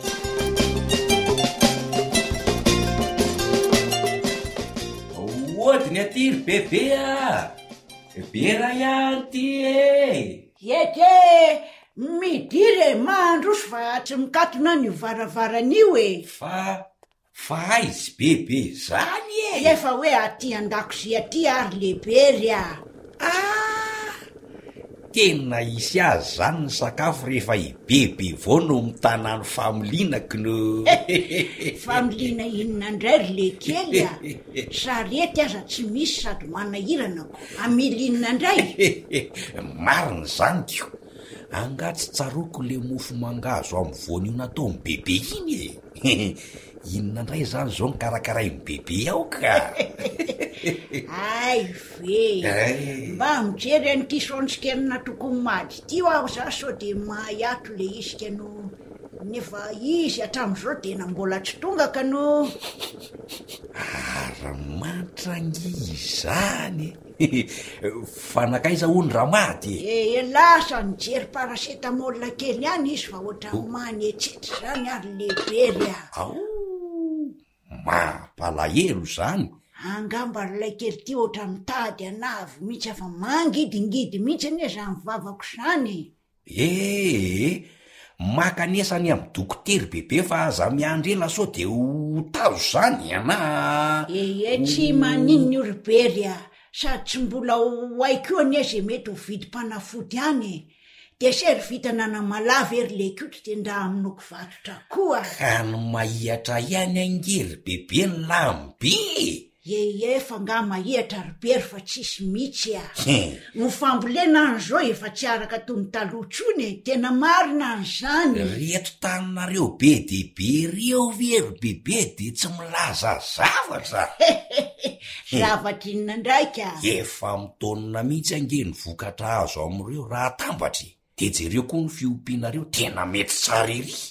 Oadiny atiry bebea bera ihany ty e ete midire mahandroso fa tsy mikatona ny varavaran'io e. Fa fa aizy bebe zany e. Efa hoe aty an-dakozia aty ary lehibery a. Ah, tena isy azy zany ny sakafo rehefa ibebe vao no mitanany familianako no. Familiana inona indray ry le kely a. Sarety aza tsy misy sady manahiranako. Amilinina indray. Marina zany tio. Angatsy tsaroko le mofo mangazo amin'ny voanio natao ny bebe iny e. Inona indray zany zao ny karakaray ny bebe ao ka. Ay ve mba mijery an'ity sontsikenina tokony mady tio aho za so de mahayato le isika no nefa izy hatramin'izao tena mbola tsy tonga ka no. Aramanitrangy zany fanakaiza hono ramady e lasa nijery paracetamol kely ihany izy fa ohatra mamy etsetry zany ary lehibery a. Ao mampalahelo zany. Angamba lay kely ty ohatra mitady anavy mihitsy afa mangidingidy mihitsy ane zany vavako zany. Eh makanesany amin'ny dokotera bebe fa aza miandrela so de ho tazo zany ana. Ee tsy maninony uribery a sady tsy mbola hoaiko ane zay mety ho vidy mpanafody any de sery vitanana malava ery le koto de nda aminoko vatotra koa. Ka ny mahihatra ihany angery bebe ny lamby. Ye fa nga mahihatra ribery fa tsisy mihitsy a. Ny fambolena an'izao efa tsy araka tony talohatsony tena marina an'izany. Reto taninareo be dehibe reo very bebe de tsy milaza zavatra. Zavatra inona ndraika? Efa mitonina mihitsy angeny vokatra azo amin'ireo raha tambatry de jereo koa ny fiompianareo tena mety tsara ery.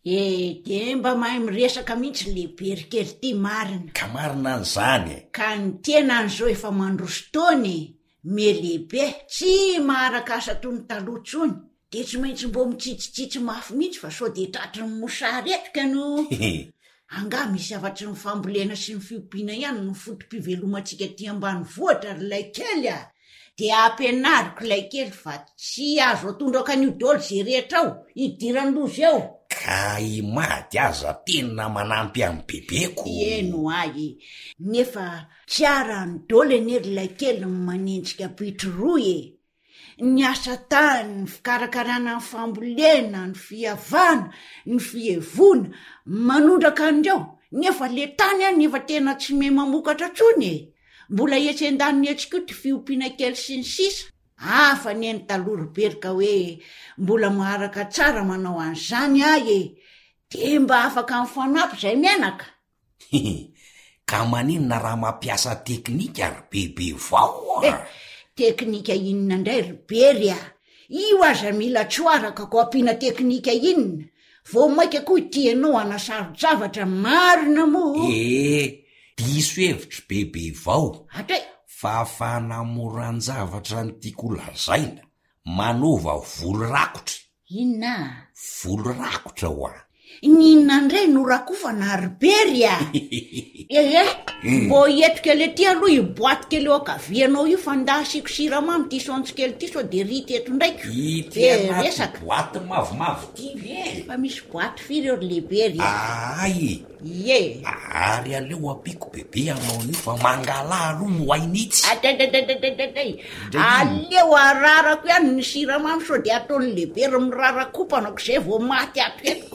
e de mba mahay miresaka mihitsy lehibe rikely ty marina ka marina an'izany ka ny tena an'izao efa mandrosotony me lehibe tsy maharaka asa toy ny talohatsony de tsy maintsy mbo mitsitsitsitsy mafy mihitsy fa so de tratry ny mosaretrika no anga misy avatry ny fambolena sy ny fiompiana ihany no fotom-pivelomantsika ty ambany voatra ry lay kely a de ampianariko lay kely fa tsy azo atondraka an'io dolo zay rehetra ao idirany lozy ao ka imady aza tena manampy amin'ny bebeko eno ay nefa tsiara ny dolo enery lay kely manenjika pitroy e ny asa tany ny fikarakarana ny fambolena ny fiavana ny fievona manondraka an'ireo nefa le tany any efa tena tsy me mamokatra tsony e mbola etsen-daniny etsika io ty fiompiana kely sy ny sisa afa ny eny taloroberika hoe mbola maharaka tsara manao an'izany ay e de mba afaka mifanampy zay mianaka ka maninona raha mampiasa teknika ry bebe vao a teknika inona indray ry bery a io aza mila tsoaraka ko ampiana teknika inona vo maika koa tianao anasaro-javatra marina mo e diso hevitry bebe vao atre fa fanamoran-javatra ny tiako lazaina manova volo rakotra inona volo rakotra ho a ninona indray no rakofana ry bery a ehe mbo ietrika le ty aloha iboaty kely eo akavianao io fa nda asiko siramamy ty sontsy kely ty so de ry teto ndraiky iteresaka boaty mavomavo ty ve fa misy boaty firy eo ry lehibery ay ye ary aleo apiko bebe anao io fa mangala aloha moainitsy adadadadadadadai aleo ararako ihany ny siramamy so de ataony lehibery mirarakopanako zay vo maty ato etiko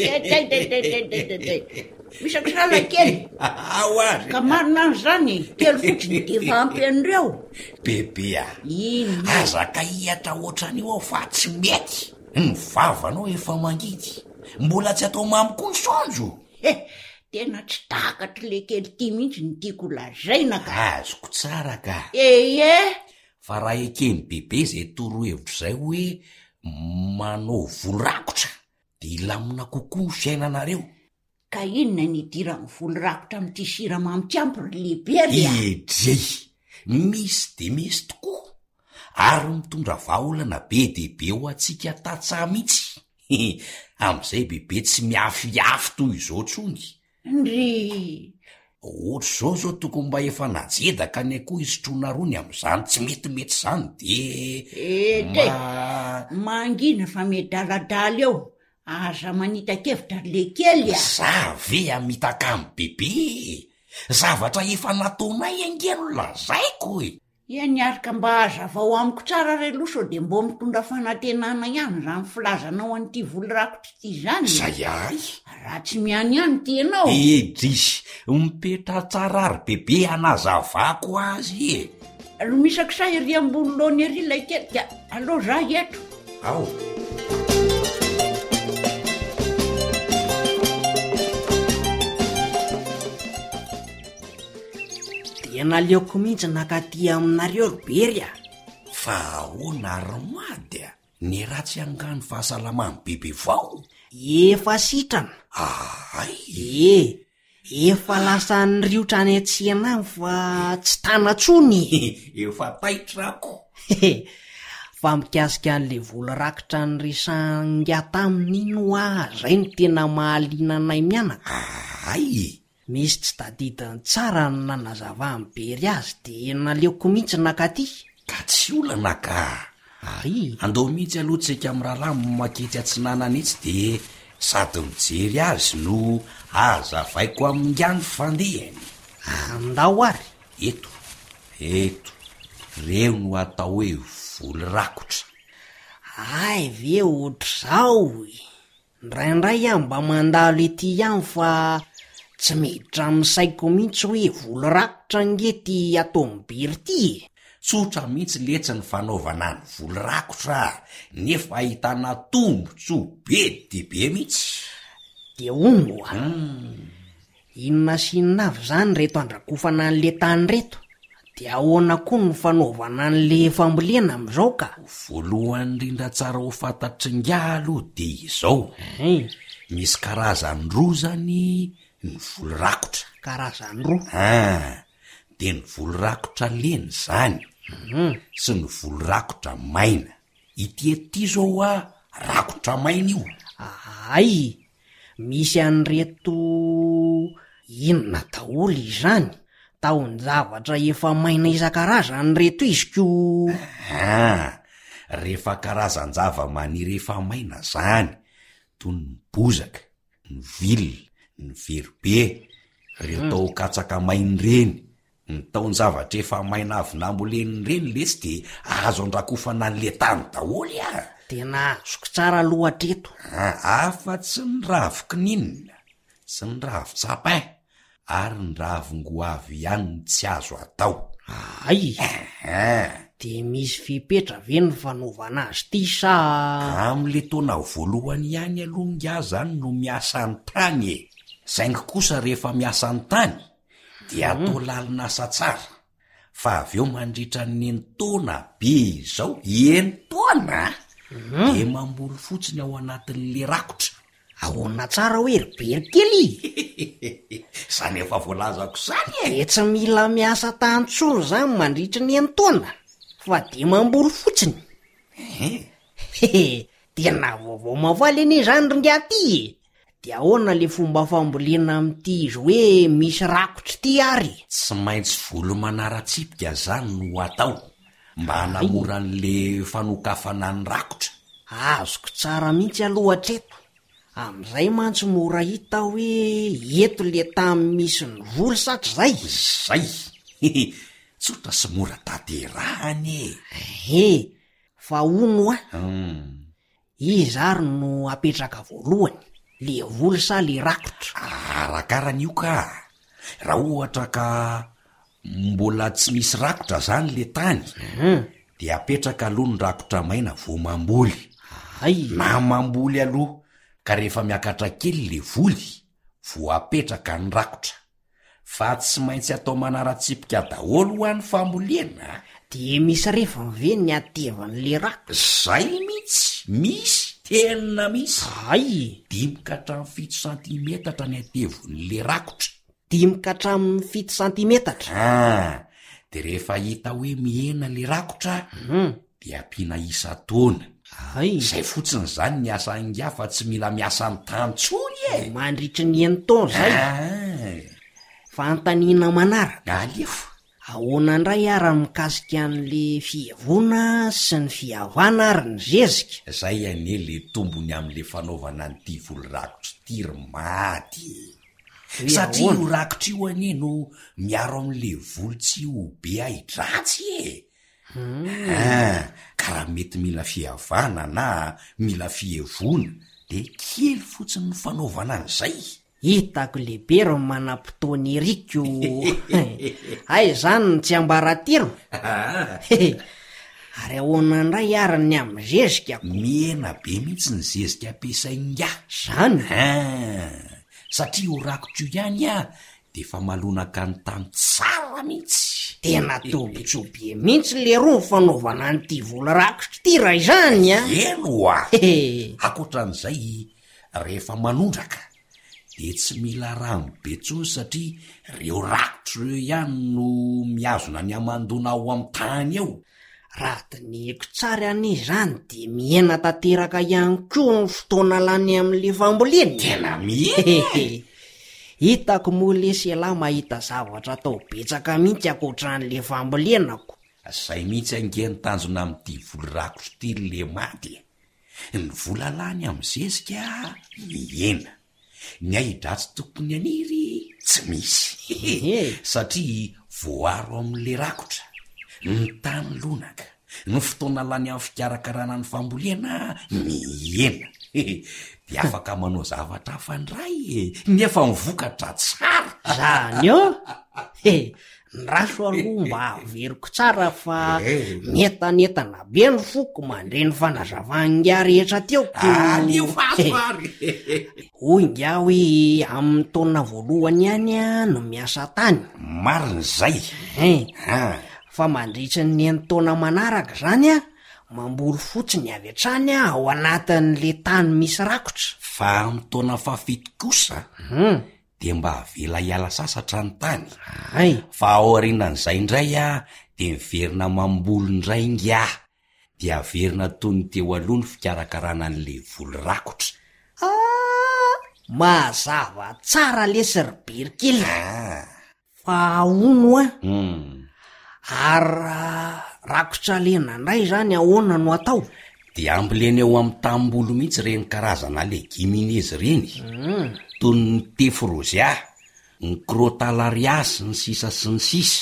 misaka sala kely ao ary ka marina an'izany kely fotsiny de vampy an'ireo bebea ino azaka ihatra ohatran'io ao fa tsy mety ny vavanao efa mangidy mbola tsy atao mamy koa ny sonjo e tena tsy takatry le kely ty mihitsy ny tiako lazaina ka azoko tsara ka ee fa raha ekeny bebe zay toro hevitro zay hoe manao volo rakotra de ilamina kokoa fiainanareo ka inona ny idirany volo rakotra amin'ity siramamy ty ampy ry lehibery a edrey misy de misy tokoa ary mitondra vahaolana be de be ho atsika tatsa mihitsy am'izay bebe tsy miafiafy toy izao tsony ndry ohatr' zao zao tokony mba efa najedaka ny akoho isotrona rony am'izany tsy metimety zany de ete mangina fa medaladala eo aza manitakevitra le kely a za ve amitaka amy bebe zavatra efa nataonay angeno lazaiko e ia niaraka mba azavao amiko tsara re loso de mbo mitondra fanantenana ihany zany filazanao an'ity volo rakotra ty zany zay ay raha tsy miany ihany ty ianao edrisy mipetra tsara ry bebe anazavako azy e ro misakisa ery ambony lony ery lay kely ka aloha za eto ao naleoko mihitsy nakaty aminareo ry bery a fa ahoana ry mady a ny ratsy angano fahasalamany bebe vao efa sitrana ay e efa lasa ny riotra any atsiana any fa tsy tanatsony efa taitrako fa mikasika an'le volo rakotra ny risangia tamin'ino a zay ny tena mahaliana anay mianaka ay misy tsy tadidiny tsara ny nanazava amin'ny bery azy de naleoko mihitsy nakaty ka tsy olana ka ay andao mihitsy aloha tsika amin'ny rahalamy makety atsinanana itsy de sady mijery azy no azavaiko amin'ngany fandehany andao ary eto eto reo no atao hoe volo rakotra ay ve ohatr' zao ndraindray a mba mandalo ety ihany fa tsy miditra misaiko mihitsy hoe volo rakotra ngety atao mibery ty tsotra mihitsy letsy ny fanaovana ny volo rakotra nefa ahitana tombotso be de be mihitsy de ongo a inona sinona avy zany reto andrakofana an'le tany reto de ahoana koa ny fanaovana an'le fambolena am'izao ka voalohany indrindra tsara ho fantatry nga aloha de izao misy karazany roa zany ny volo rakotra. Karazany roa? Ah, de ny volo rakotra lena zany sy ny volo rakotra maina. Ity ety zao a rakotra maina io. Ay, misy an'reto inona daholo izany, taony zavatra efa maina isan-karazany reto izy ko. Ah, rehefa karazan-java-maniry efa maina zany, toy ny bozaka, ny vilona, ny veribe, reo tao katsaka maina reny, ny taony zavatra efa maina avy namboleny reny lesy de azo andrakofana an'le tany daholo a. Tena azoko tsara lohatreto. Ah, afa-tsy ny ravin-kininina sy ny ravin-tsapin ary ny ravin-goavy ihany ny tsy azo atao. Ay, de misy fipetra ve ny fanaovana azy ty sa? Am'le taona voalohany ihany alonga zany no miasa ny tany e. Saingy kosa rehefa miasa ny tany de atao lalina-asa tsara. Fa avy eo mandritra ny taona be zao, eni-taona de mamboly fotsiny ao anatin'le rakotra. Ahoana tsara hoe ribery kely? Zany efa voalazako zany e. De tsy mila miasa tany tsoro zany mandritra ny eni-taona, fa de mamboly fotsiny. Tena vaovao mavaly anie zany ringa ty. De ahoana le fomba fambolena am'ty izy hoe misy rakotra ty ary? Tsy maintsy volo manaratsipika zany no atao mba hanamora an'le fanokafana ny rakotra. Azoko tsara mihitsy aloha hatreto. Am'izay mantsy mora hita hoe eto le tamy misy ny volo satry zay. Zay. Tsotra sy mora tanterahany e. E, fa ono a. Izy ary no apetraka voalohany, le volo sa le rakotra? Arakarany io ka. Raha ohatra ka mbola tsy misy rakotra zany le tany, de apetraka aloha ny rakotra maina vo mamboly. Ay, na mamboly aloha ka rehefa miakatra kely le voly vo apetraka ny rakotra. Fa tsy maintsy atao manaratsipika daholo ho an'ny fambolena. De misy rehefa ve ny atevan'le rakotra? Zay mihitsy, misy, tena misy. Ay, dimy ka hatramin'ny fito santimetatra ny atevon'le rakotra. Dimy ka hatramin'ny fito santimetatra? Ah, de rehefa hita hoe mihena le rakotra, de ampiana isa-taona. Ay, zay fotsiny zany ny asa angafa tsy mila miasa ny tany tsony e. Mandritry ny eni-taona zay. Fantaniana manaraka. Alefa. Ahoana indray ara mikasika an'le fihavona sy ny fihavana ary ny zezika? Zay anie le tombony am'le fanaovana an'ity volo rakotra ty ry maty. Satria io rakotra io anie no miaro am'le volo tsy ho be ahidratsy e. Ah, karaha mety mila fihavana na mila fihevona de kely fotsiny ny fanaovana an'izay. Hitako lehibe ro manam-potoana eriko. Ay zany tsy ambaraterina. Ary ahoana indray ara ny amin'ny zezika? Miena be mihitsy ny zezika ampiasainga. Zany? Satria io rakotra io ihany a de fa malonaka ny tany tsara mihitsy. Tena tobitsobe mihitsy le roa ny fanaovana an'ity volo rakotra ty raha izany a. Eno a. Akoatran'izay rehefa manondraka de tsy mila rano be tsony satria reo rakotra reo ihany no miazona ny amandona ao amin'ny tany eo. Raha dinihiko tsara anie zany de miena tanteraka ihany koa ny fotoana lany amin'le fambolena. Tena miena. Hitako moa lesy lahy mahita zavatra atao betsaka mihitsy akoatran'le fambolenako. Zay mihitsy angeny tanjona amin'ity volo rakotra ty le maty. Ny vola lany amin'ny zezika miena. Ny ahidratsy tokony aniry tsy misy. Satria voaro amin'le rakotra, ny tany lonaka, ny fotoana lany amin'ny fikarakarana ny fambolena miena. De afaka manao zavatra hafandray e, nefa mivokatra tsara. Zany eo? Ny raso aloha mba averiko tsara fa netanetana be ny foko mandre ny fanazavanga rehetra teo. Alio fafary. Hoy nga hoe amin'ny taona voalohany ihany a no miasa tany. Marina zay. Fa mandritra ny eni-taona manaraka zany a mamboly fotsiny avy atrany ao anatin'le tany misy rakotra. Fa am'taona fafito kosa hmm. de mba avela hiala sasatra ny tany. Ay. Fa aorinan'izay indray a de miverina mamboly indray ngah de averina tony teo aloha ny fikarakarana an'le volo rakotra. Ah, mazava tsara le siribirikely. Ah. Fa ono a hmm. ary rakotra lena indray zany ahoana no atao? De ambileny eo amin'ny tambolo mihitsy reny karazana legimineza reny. mm. Toy ny tefrozia, ny crotalarias, ny sisa sy ny sisa.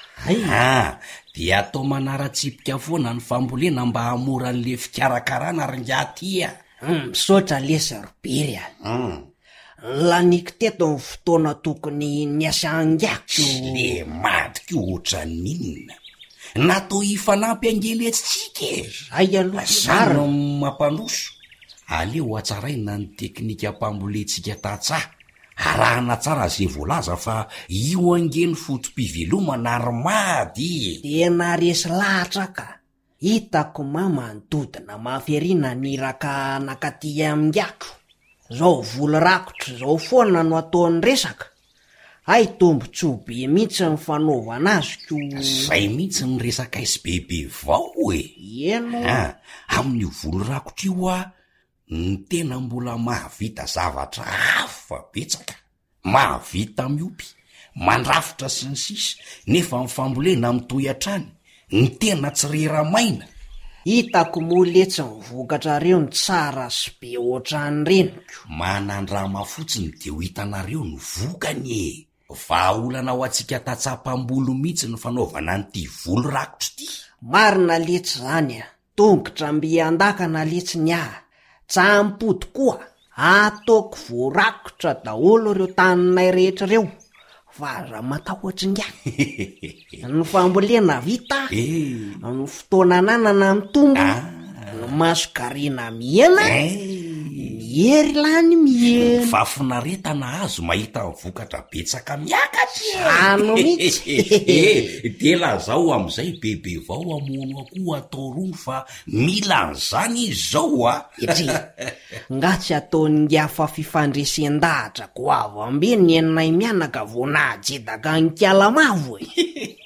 Ah, de atao manaratsipika foana ny fambolena mba hamora an'le fikarakarana ary ngatia. Mm, misaotra le sirbiry a. Mm. Laniko teto ny fotoana tokony niasangako. Le madika ohatra ninona. Natao hifanampy angeletsika. Ay aloha zaro mampanoso. Aleo atsaraina ny teknika mpamboletsika tatsaha. Arahana tsara zay voalaza fa io angeny fotom-pivelomana ary mady. Tena resy lahatra ka. Hitako mama nododina maferiana niraka nakaty amingako. Zao volo rakotra zao foana no ataony resaka. Ay tombotsobe mihitsy ny fanaovana azy ko. Zay mihitsy ny resaka isy bebe vao e. Eno. Ah, amin'ny volo rakotra io a ny tena mbola mahavita zavatra hafa betsaka. Mahavita miopy, mandrafitra sy ny sisa, nefa ny fambolena mitoy hatrany, ny tena tsy reramaina. Hitako moletsy ny vokatrareo ny tsara sy be ohatrany reniko. Manandrama fotsiny de ho hitanareo ny vokany e. Vahaolana ho antsika tatsapambolo mihitsy ny fanaovana an'ity volo rakotra ity. Marina letsy zany a, tongotra mby andakana letsy ny ah. Tsampody koa, ataoko voarakotra daholo ireo taninay rehetra reo. Fa aza matahotra nga. Ny fambolena vita, ny fotoana nanana mitombo, ny masokarina miena, miery lany miena. Fafinaretana azo mahita ny vokatra betsaka miakatra. Ano mihitsy. De lazao am'izay bebe vao amono akoho atao rony fa mila an'izany izy zao a. Etri, nga tsy ataony ngafa fifandresen-dahatra ko avy ambe ny enay mianaka vo nahajedaka ny kialamavo e.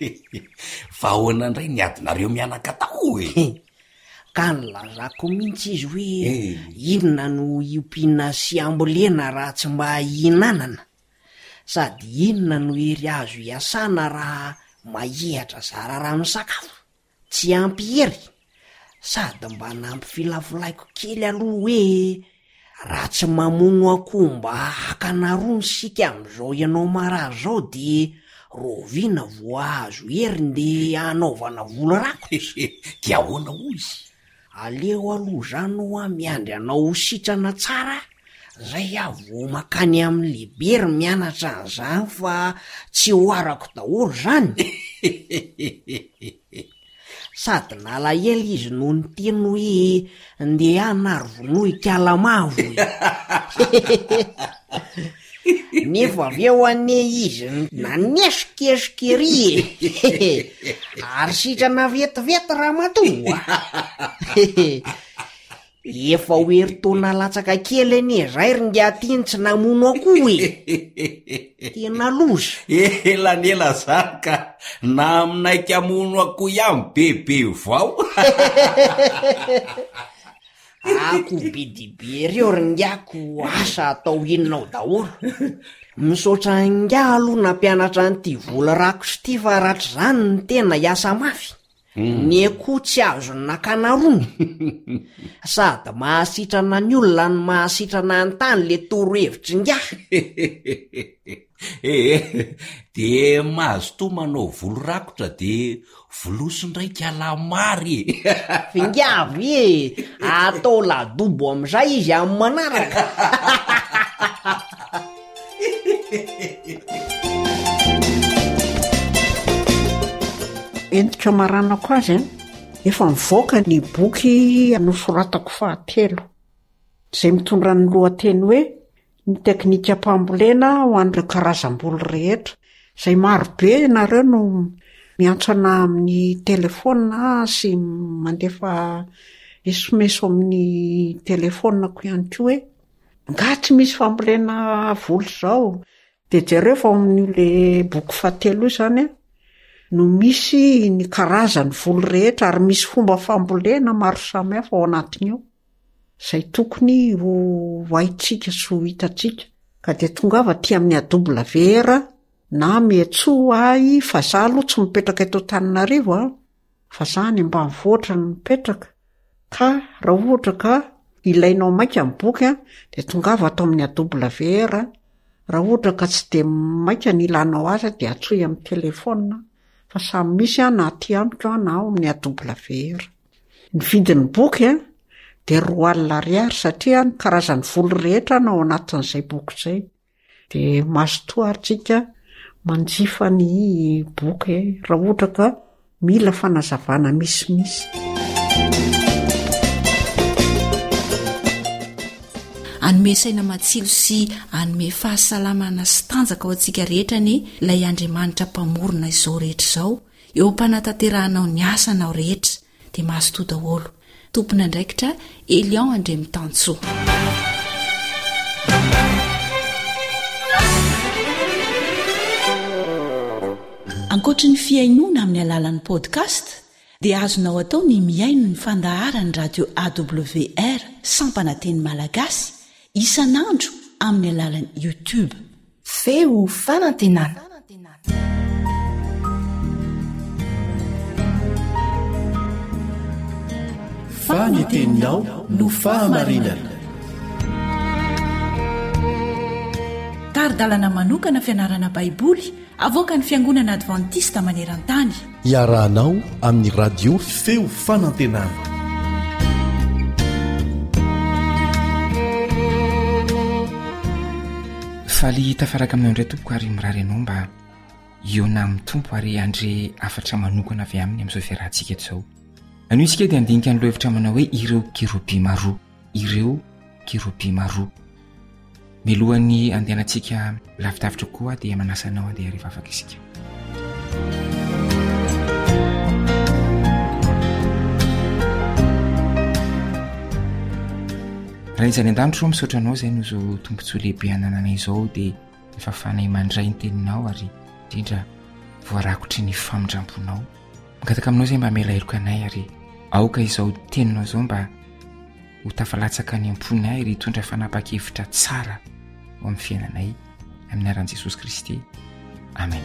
Fa ahoana indray ny adinareo mianaka tao e. Ka nylazako mihitsy izy hoe inona no iompiana sy ambolena raha tsy mba hinanana, sady inona no ery azo iasana raha mahihatra zara rano sakafo, tsy ampy hery, sady mba nampy filafolaiko kely aloha hoe raha tsy mamono akoho mba hakana rony sika am'izao ianao mara zao de roviana vo azo hery nde anaovana volo rakotra. Ke ahoana hoy izy? Aleo aloha zany hoa miandry anao sitrana tsara, zay avo makany amin'ny lebery mianatra an'izany fa tsy hoarako daholo zany. Sady nalahelo izy no ny teny hoe nde hanary vono ikalamavo. Nefa avy eo ane izy nanesikesikery e. Ary sitrana vetivety raha matoa. Efa hoeri-taona latsaka kely ene zay ry nga tiany tsy namono akoho e. Tena loza. Elanela zany ka na aminaiky amono akoho ihany bebe vao. Ako bidibe reo ry ngako asa atao inonao daholo. Misaotra nga aloha nampianatra an'ity volo rakotra ity fa ratra zany ny tena hiasa mafy. Ny akoho tsy azo nakana rony. Sady mahasitrana ny olona ny mahasitrana ny tany le toro-hevitry nga. Eh, de mahazo to manao volo rakotra de voloso ndraiky alamary. Fingavy e, atao ladobo am'izay izy amin'ny manaraka. Entitra maranako azy a, efa mivoaka ny boky anosoratako fahatelo, izay mitondra ny lohateny hoe ny teknika mpambolena ho an'ireo karazam-bolo rehetra, izay maro be nareo no miantrana amin'ny telefona sy mandefa esomeso amin'ny telefonako ihany ko hoe nga tsy misy fambolena volo zao de jereo fa amin'ile boky fahatelo io zany a no misy ny karazany volo rehetra ary misy fomba fambolena maro samihafa ao anatiny eo zay tokony ho haitsika sy ho hitatsika ka de tongava ty amin'ny A W R na mihetso ahy fa za aloha tsy mipetraka eto Antananarivo a fa za ny ambanivohitra no mipetraka ka raha ohatra ka ilainao maika ny boky a de tongava ato amin'ny A W R raha ohatra ka tsy de maika ny ilanao azy de atsoy amin'ny telefona fa samy misy a na aty amiko na ao amin'ny A W R. Ny vidin'ny boky a de roa alina ariary satria ny karazany volo rehetra no ao anatin'izay boky zay de mazotoa aritsika manjifa ny boky raha ohatra ka mila fanazavana misimisy. Anome saina matsilo sy anome fahasalamana sy tanjaka ao antsika rehetra ny ilay Andriamanitra mpamorona izao rehetra izao eo ampanatanterahanao ny asanao rehetra dia mahazotoa daholo. Tompona andraikitra Elion Andremitansoa. Ankoatra ny fiainoana amin'ny alalan'ny podcast dia azonao atao ny miaino ny fandaharany radio A W R sampananteny malagasy isanandro amin'ny alalan'ny YouTube. Feo fanantenana. Faniteninao no fahamarinana. Taridalana manokana fianarana baiboly avoaka ny fiangonana Adventista maneran-tany. Iarahanao amin'ny radio Feo fanantenana. Faly tafaraka amin'ny andray tompoko ary mirary anao mba iona amin'ny tompo ary andre afatra manokana avy aminy amin'izao fiarahantsika eto izao. Anio isika dia andinika ny lohevitra manao hoe ireo kerubima roa, ireo kerubima roa. Milohan'ny andehanantsika lavidavitra koa dia manasanao andeha rehefa afaka isika. Raha izany an-danitro misaotra anao izay no izao tombontsoa lehibe ananana izao dia efa fanay mandray ny teninao ary indrindra voarakotry ny famindramponao. Mikataka aminao izay mba mela heloka anay ary aoka izao teninao izao mba ho tafalatsaka ny amponay ary hitondra fanapa-kevitra tsara ao amin'ny fiainanay amin'ny aran'i Jesosy Kristy. Amen.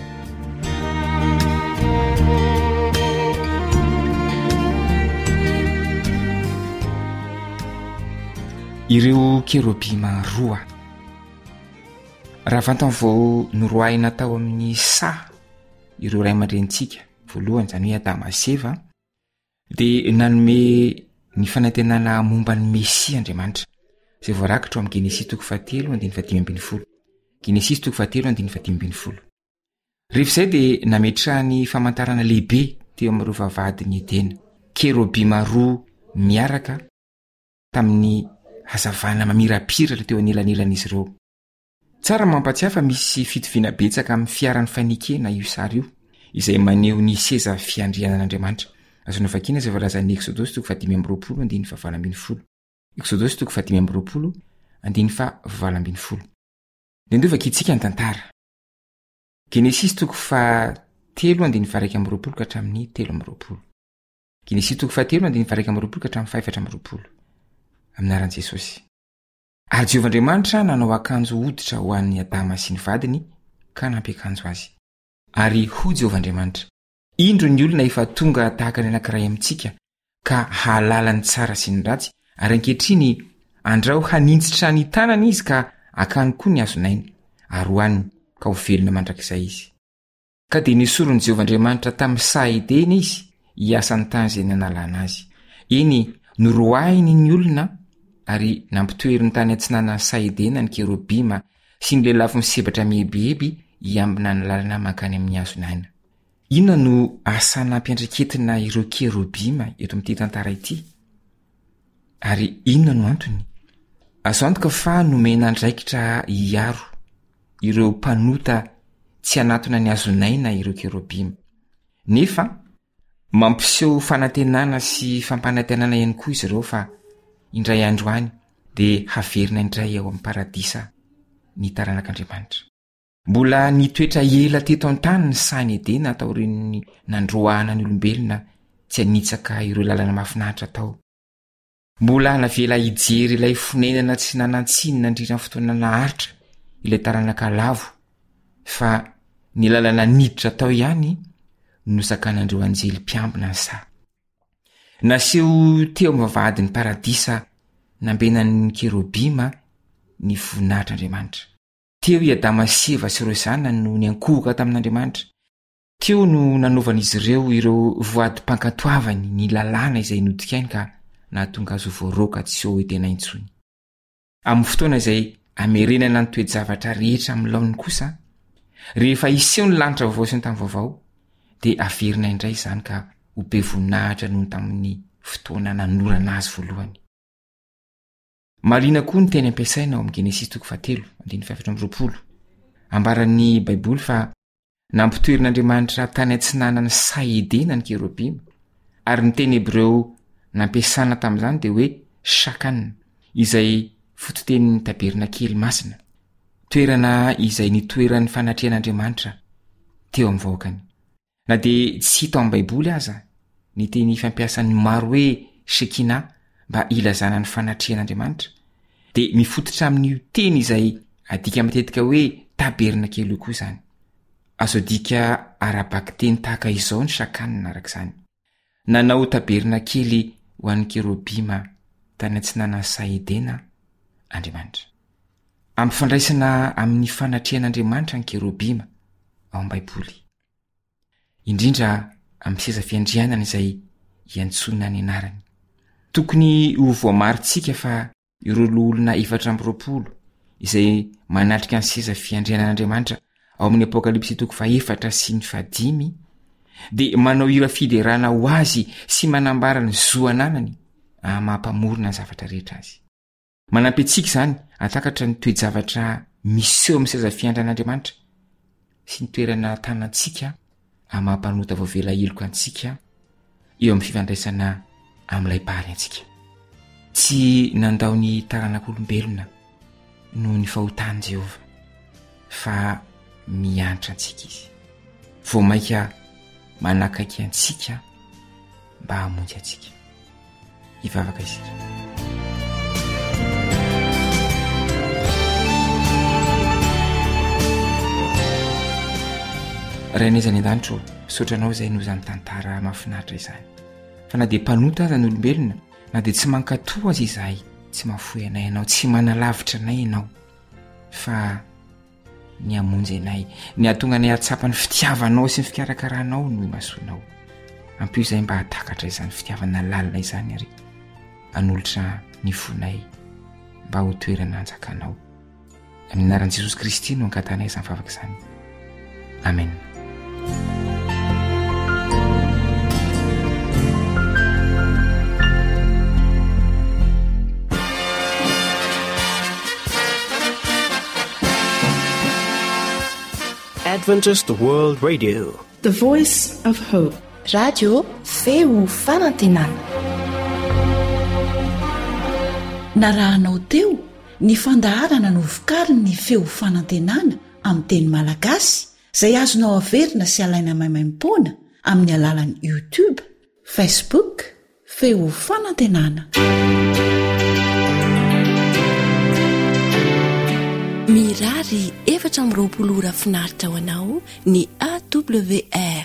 Ireo kerubima roa. Raha vantany vao noroahina tao amin'ny sa ireo ray aman-drenitsika voalohany izany hoe Adama sy Eva dia nanome ny fanantenana momba ny Mesia Andriamanitra izay voarakitra ao amin'ny Genesis toko fahatelo andiny fadimy ambin'ny folo. Genesis toko fahatelo andiny fadimy ambin'ny folo. Rehefa izay dia nametraha ny famantarana lehibe teo amin'ireo vavahadin'ny Edena. Kerubima roa miaraka tamin'ny hazavana mamirapiratra teo anelanelan'izy ireo. Tsara mampatsiahy fa misy fitoviana betsaka amin'ny fiaran'ny fanikena io sary io izay maneho ny seza fiandrianan'Andriamanitra. Azonao vakiana izay voalazan'ny Exodosy toko fadimy amby roapolo andiny fa valo ambin'ny folo. Exodosy toko fadimy amby roapolo andiny fa valo ambin'ny folo. Dia ndeo vakitsika ny tantara. Genesis toko fa telo andiny fa raika amby roapolo ka hatramin'ny telo amby roapolo. Genesis toko fa telo andiny fa raika amby roapolo ka hatramin'ny faefatra amby roapolo. Amin'ny aran'i Jesosy. Ary Jehovahandriamanitra nanao akanjo hoditra ho an'ny Adama sy ny vadiny ka nampiakanjo azy. Ary ho Jehovahandriamanitra, indro ny olona efa tonga tahaka ny anankiray amintsika ka hahalala ny tsara sy ny ratsy ary ankehitriny andrao hanintsitra ny tanana izy ka akany koa ny azonainy ary hoaniny ka ho velona mandrakizay izy. Ka dia nisorony Jehovahandriamanitra tamin'ny Saedena izy hiasa ny tany izay nanalana azy. Eny noroahiny ny olona ary nampitoery ny tany antsinana Saedena ny kerubima sy ny lehilahy misebatra mihebiheby hiambina ny lalana mankany amin'ny hazonaina. Inona no asa nampiandreketina ireo kerubima eto amin'ity tantara ity? Ary inona no antony? Azo antoka fa nomena andraikitra hiaro ireo mpanota tsy anatona ny hazonaina ireo kerubima. nefa mampiseho fanantenana sy fampanantenana ihany koa izy ireo fa indray androany dia haverina indray ao amin'ny paradisa ny taranak'Andriamanitra. Mbola nitoetra ela teto an-tany ny sainy edena atao reny nandroahana ny olombelona tsy hanitsaka ireo lalana mahafinaritra tao. Mbola navela hijery ilay fonenana tsy nanantsinina indrindra amin'ny fotoana naharitra ilay taranaka lavo, fa ny lalana niditra tao ihany no sakan'andreo anjely mpiambina ny sa. Naseho teo amin'ny vavahadin'ny paradisa nambenan'ny kerobima ny voninahitr'Andriamanitra. Teo i Adama sy Eva sy ireo zanany no niankohoka tamin'Andriamanitra. Teo no nanaovan'izy ireo ireo voadi-pankatoavany ny lalàna izay nodikainy ka nahatonga azy ho voaroka tsy ho tena intsony. Amin'ny fotoana izay amerenana ny toe-javatra rehetra amin'ny laony kosa, rehefa iseho ny lanitra vaovao sy ny tany vaovao, dia averina indray izany ka ho be voninahitra noho tamin'ny fotoana nanorana azy voalohany. Marina koa ny teny ampiasaina ao amin'ny Genesis toko fahatelo andininy fahaefatra amby roapolo. Ambaran'ny Baiboly fa nampitoerin'Andriamanitra tany antsinana ny say edena ny kerobima, ary ny teny Hebreo nampiasana tamin'izany dia hoe shakan, izay fototenin'ny tabernakely masina, toerana izay nitoeran'ny fanatrehan'Andriamanitra teo amin'ny vahoakany. Na dia tsy hita ao amin'ny Baiboly aza ny teny fampiasan'ny maro hoe shekina mba ilazana ny fanatrehan'Andriamanitra, dia mifototra amin'io teny izay adika matetika hoe tabernakely io koa izany. Azo adika arabaky teny tahaka izao ny shakan araka izany. Nanao tabernakely ho an'ny kerobima tany antsinana ny say edena Andriamanitra. Ampifandraisana amin'ny fanatrehan'Andriamanitra ny kerobima ao amin'ny Baiboly, indrindra amin'ny seza fiandrianana izay iantsonana ny anarany. Tokony ho voamaritsika fa ireo olona efatra amby roapolo izay manatrika ny seza fiandrianan'Andriamanitra ao amin'ny Apokalipsy toko fahaefatra sy ny fahadimy, dia manao ira fiderana ho azy sy manambara ny zoananany amampamorona ny zavatra rehetra azy. Manampy antsika izany atakatra ny toe-javatra miseho amin'ny seza fiandrianan'Andriamanitra sy ny toerana tanantsika amampanota voavela iloko antsika eo amin'ny fifandraisana amin'ilay paly antsika. Tsy nandao ny taranak'olombelona no ny fahotany Jehova, fa mianatra antsika izy. Vao maika manakaiky antsika mba hamonjy antsika. Hivavaka isika. Rainezany an-danitro, sotranao izay no izany tantara mahafinaritra izany. Fa na dia mpanota aza ny olombelona, na dia tsy mankatoa azy izahay, tsy mahafoy anay ianao, tsy manalavitra anay ianao, fa ny hamonjy anay, ny hahatonga anay hahatsapa ny fitiavanao sy ny fikarakaranao no imasoanao. Ampio izay mba hatakatra izany fitiavana lalina izany ary hanolotra ny fonay mba ho toerana anjakanao. Amin'ny anaran'i Jesosy Kristy no ankatanay izany favaka izany. Amen. Adventist World Radio, the voice of hope. Radio feo fanantenana. Narahanao teo ny fandaharana no vokariny ny feo fanantenana amin'ny teny malagasy, izay azonao averina sy alaina maimaimpoana amin'ny alalan'ny YouTube, Facebook, feo fanantenana. Mirary efatra amby roapolo ora finaritra ho anao ny A W R.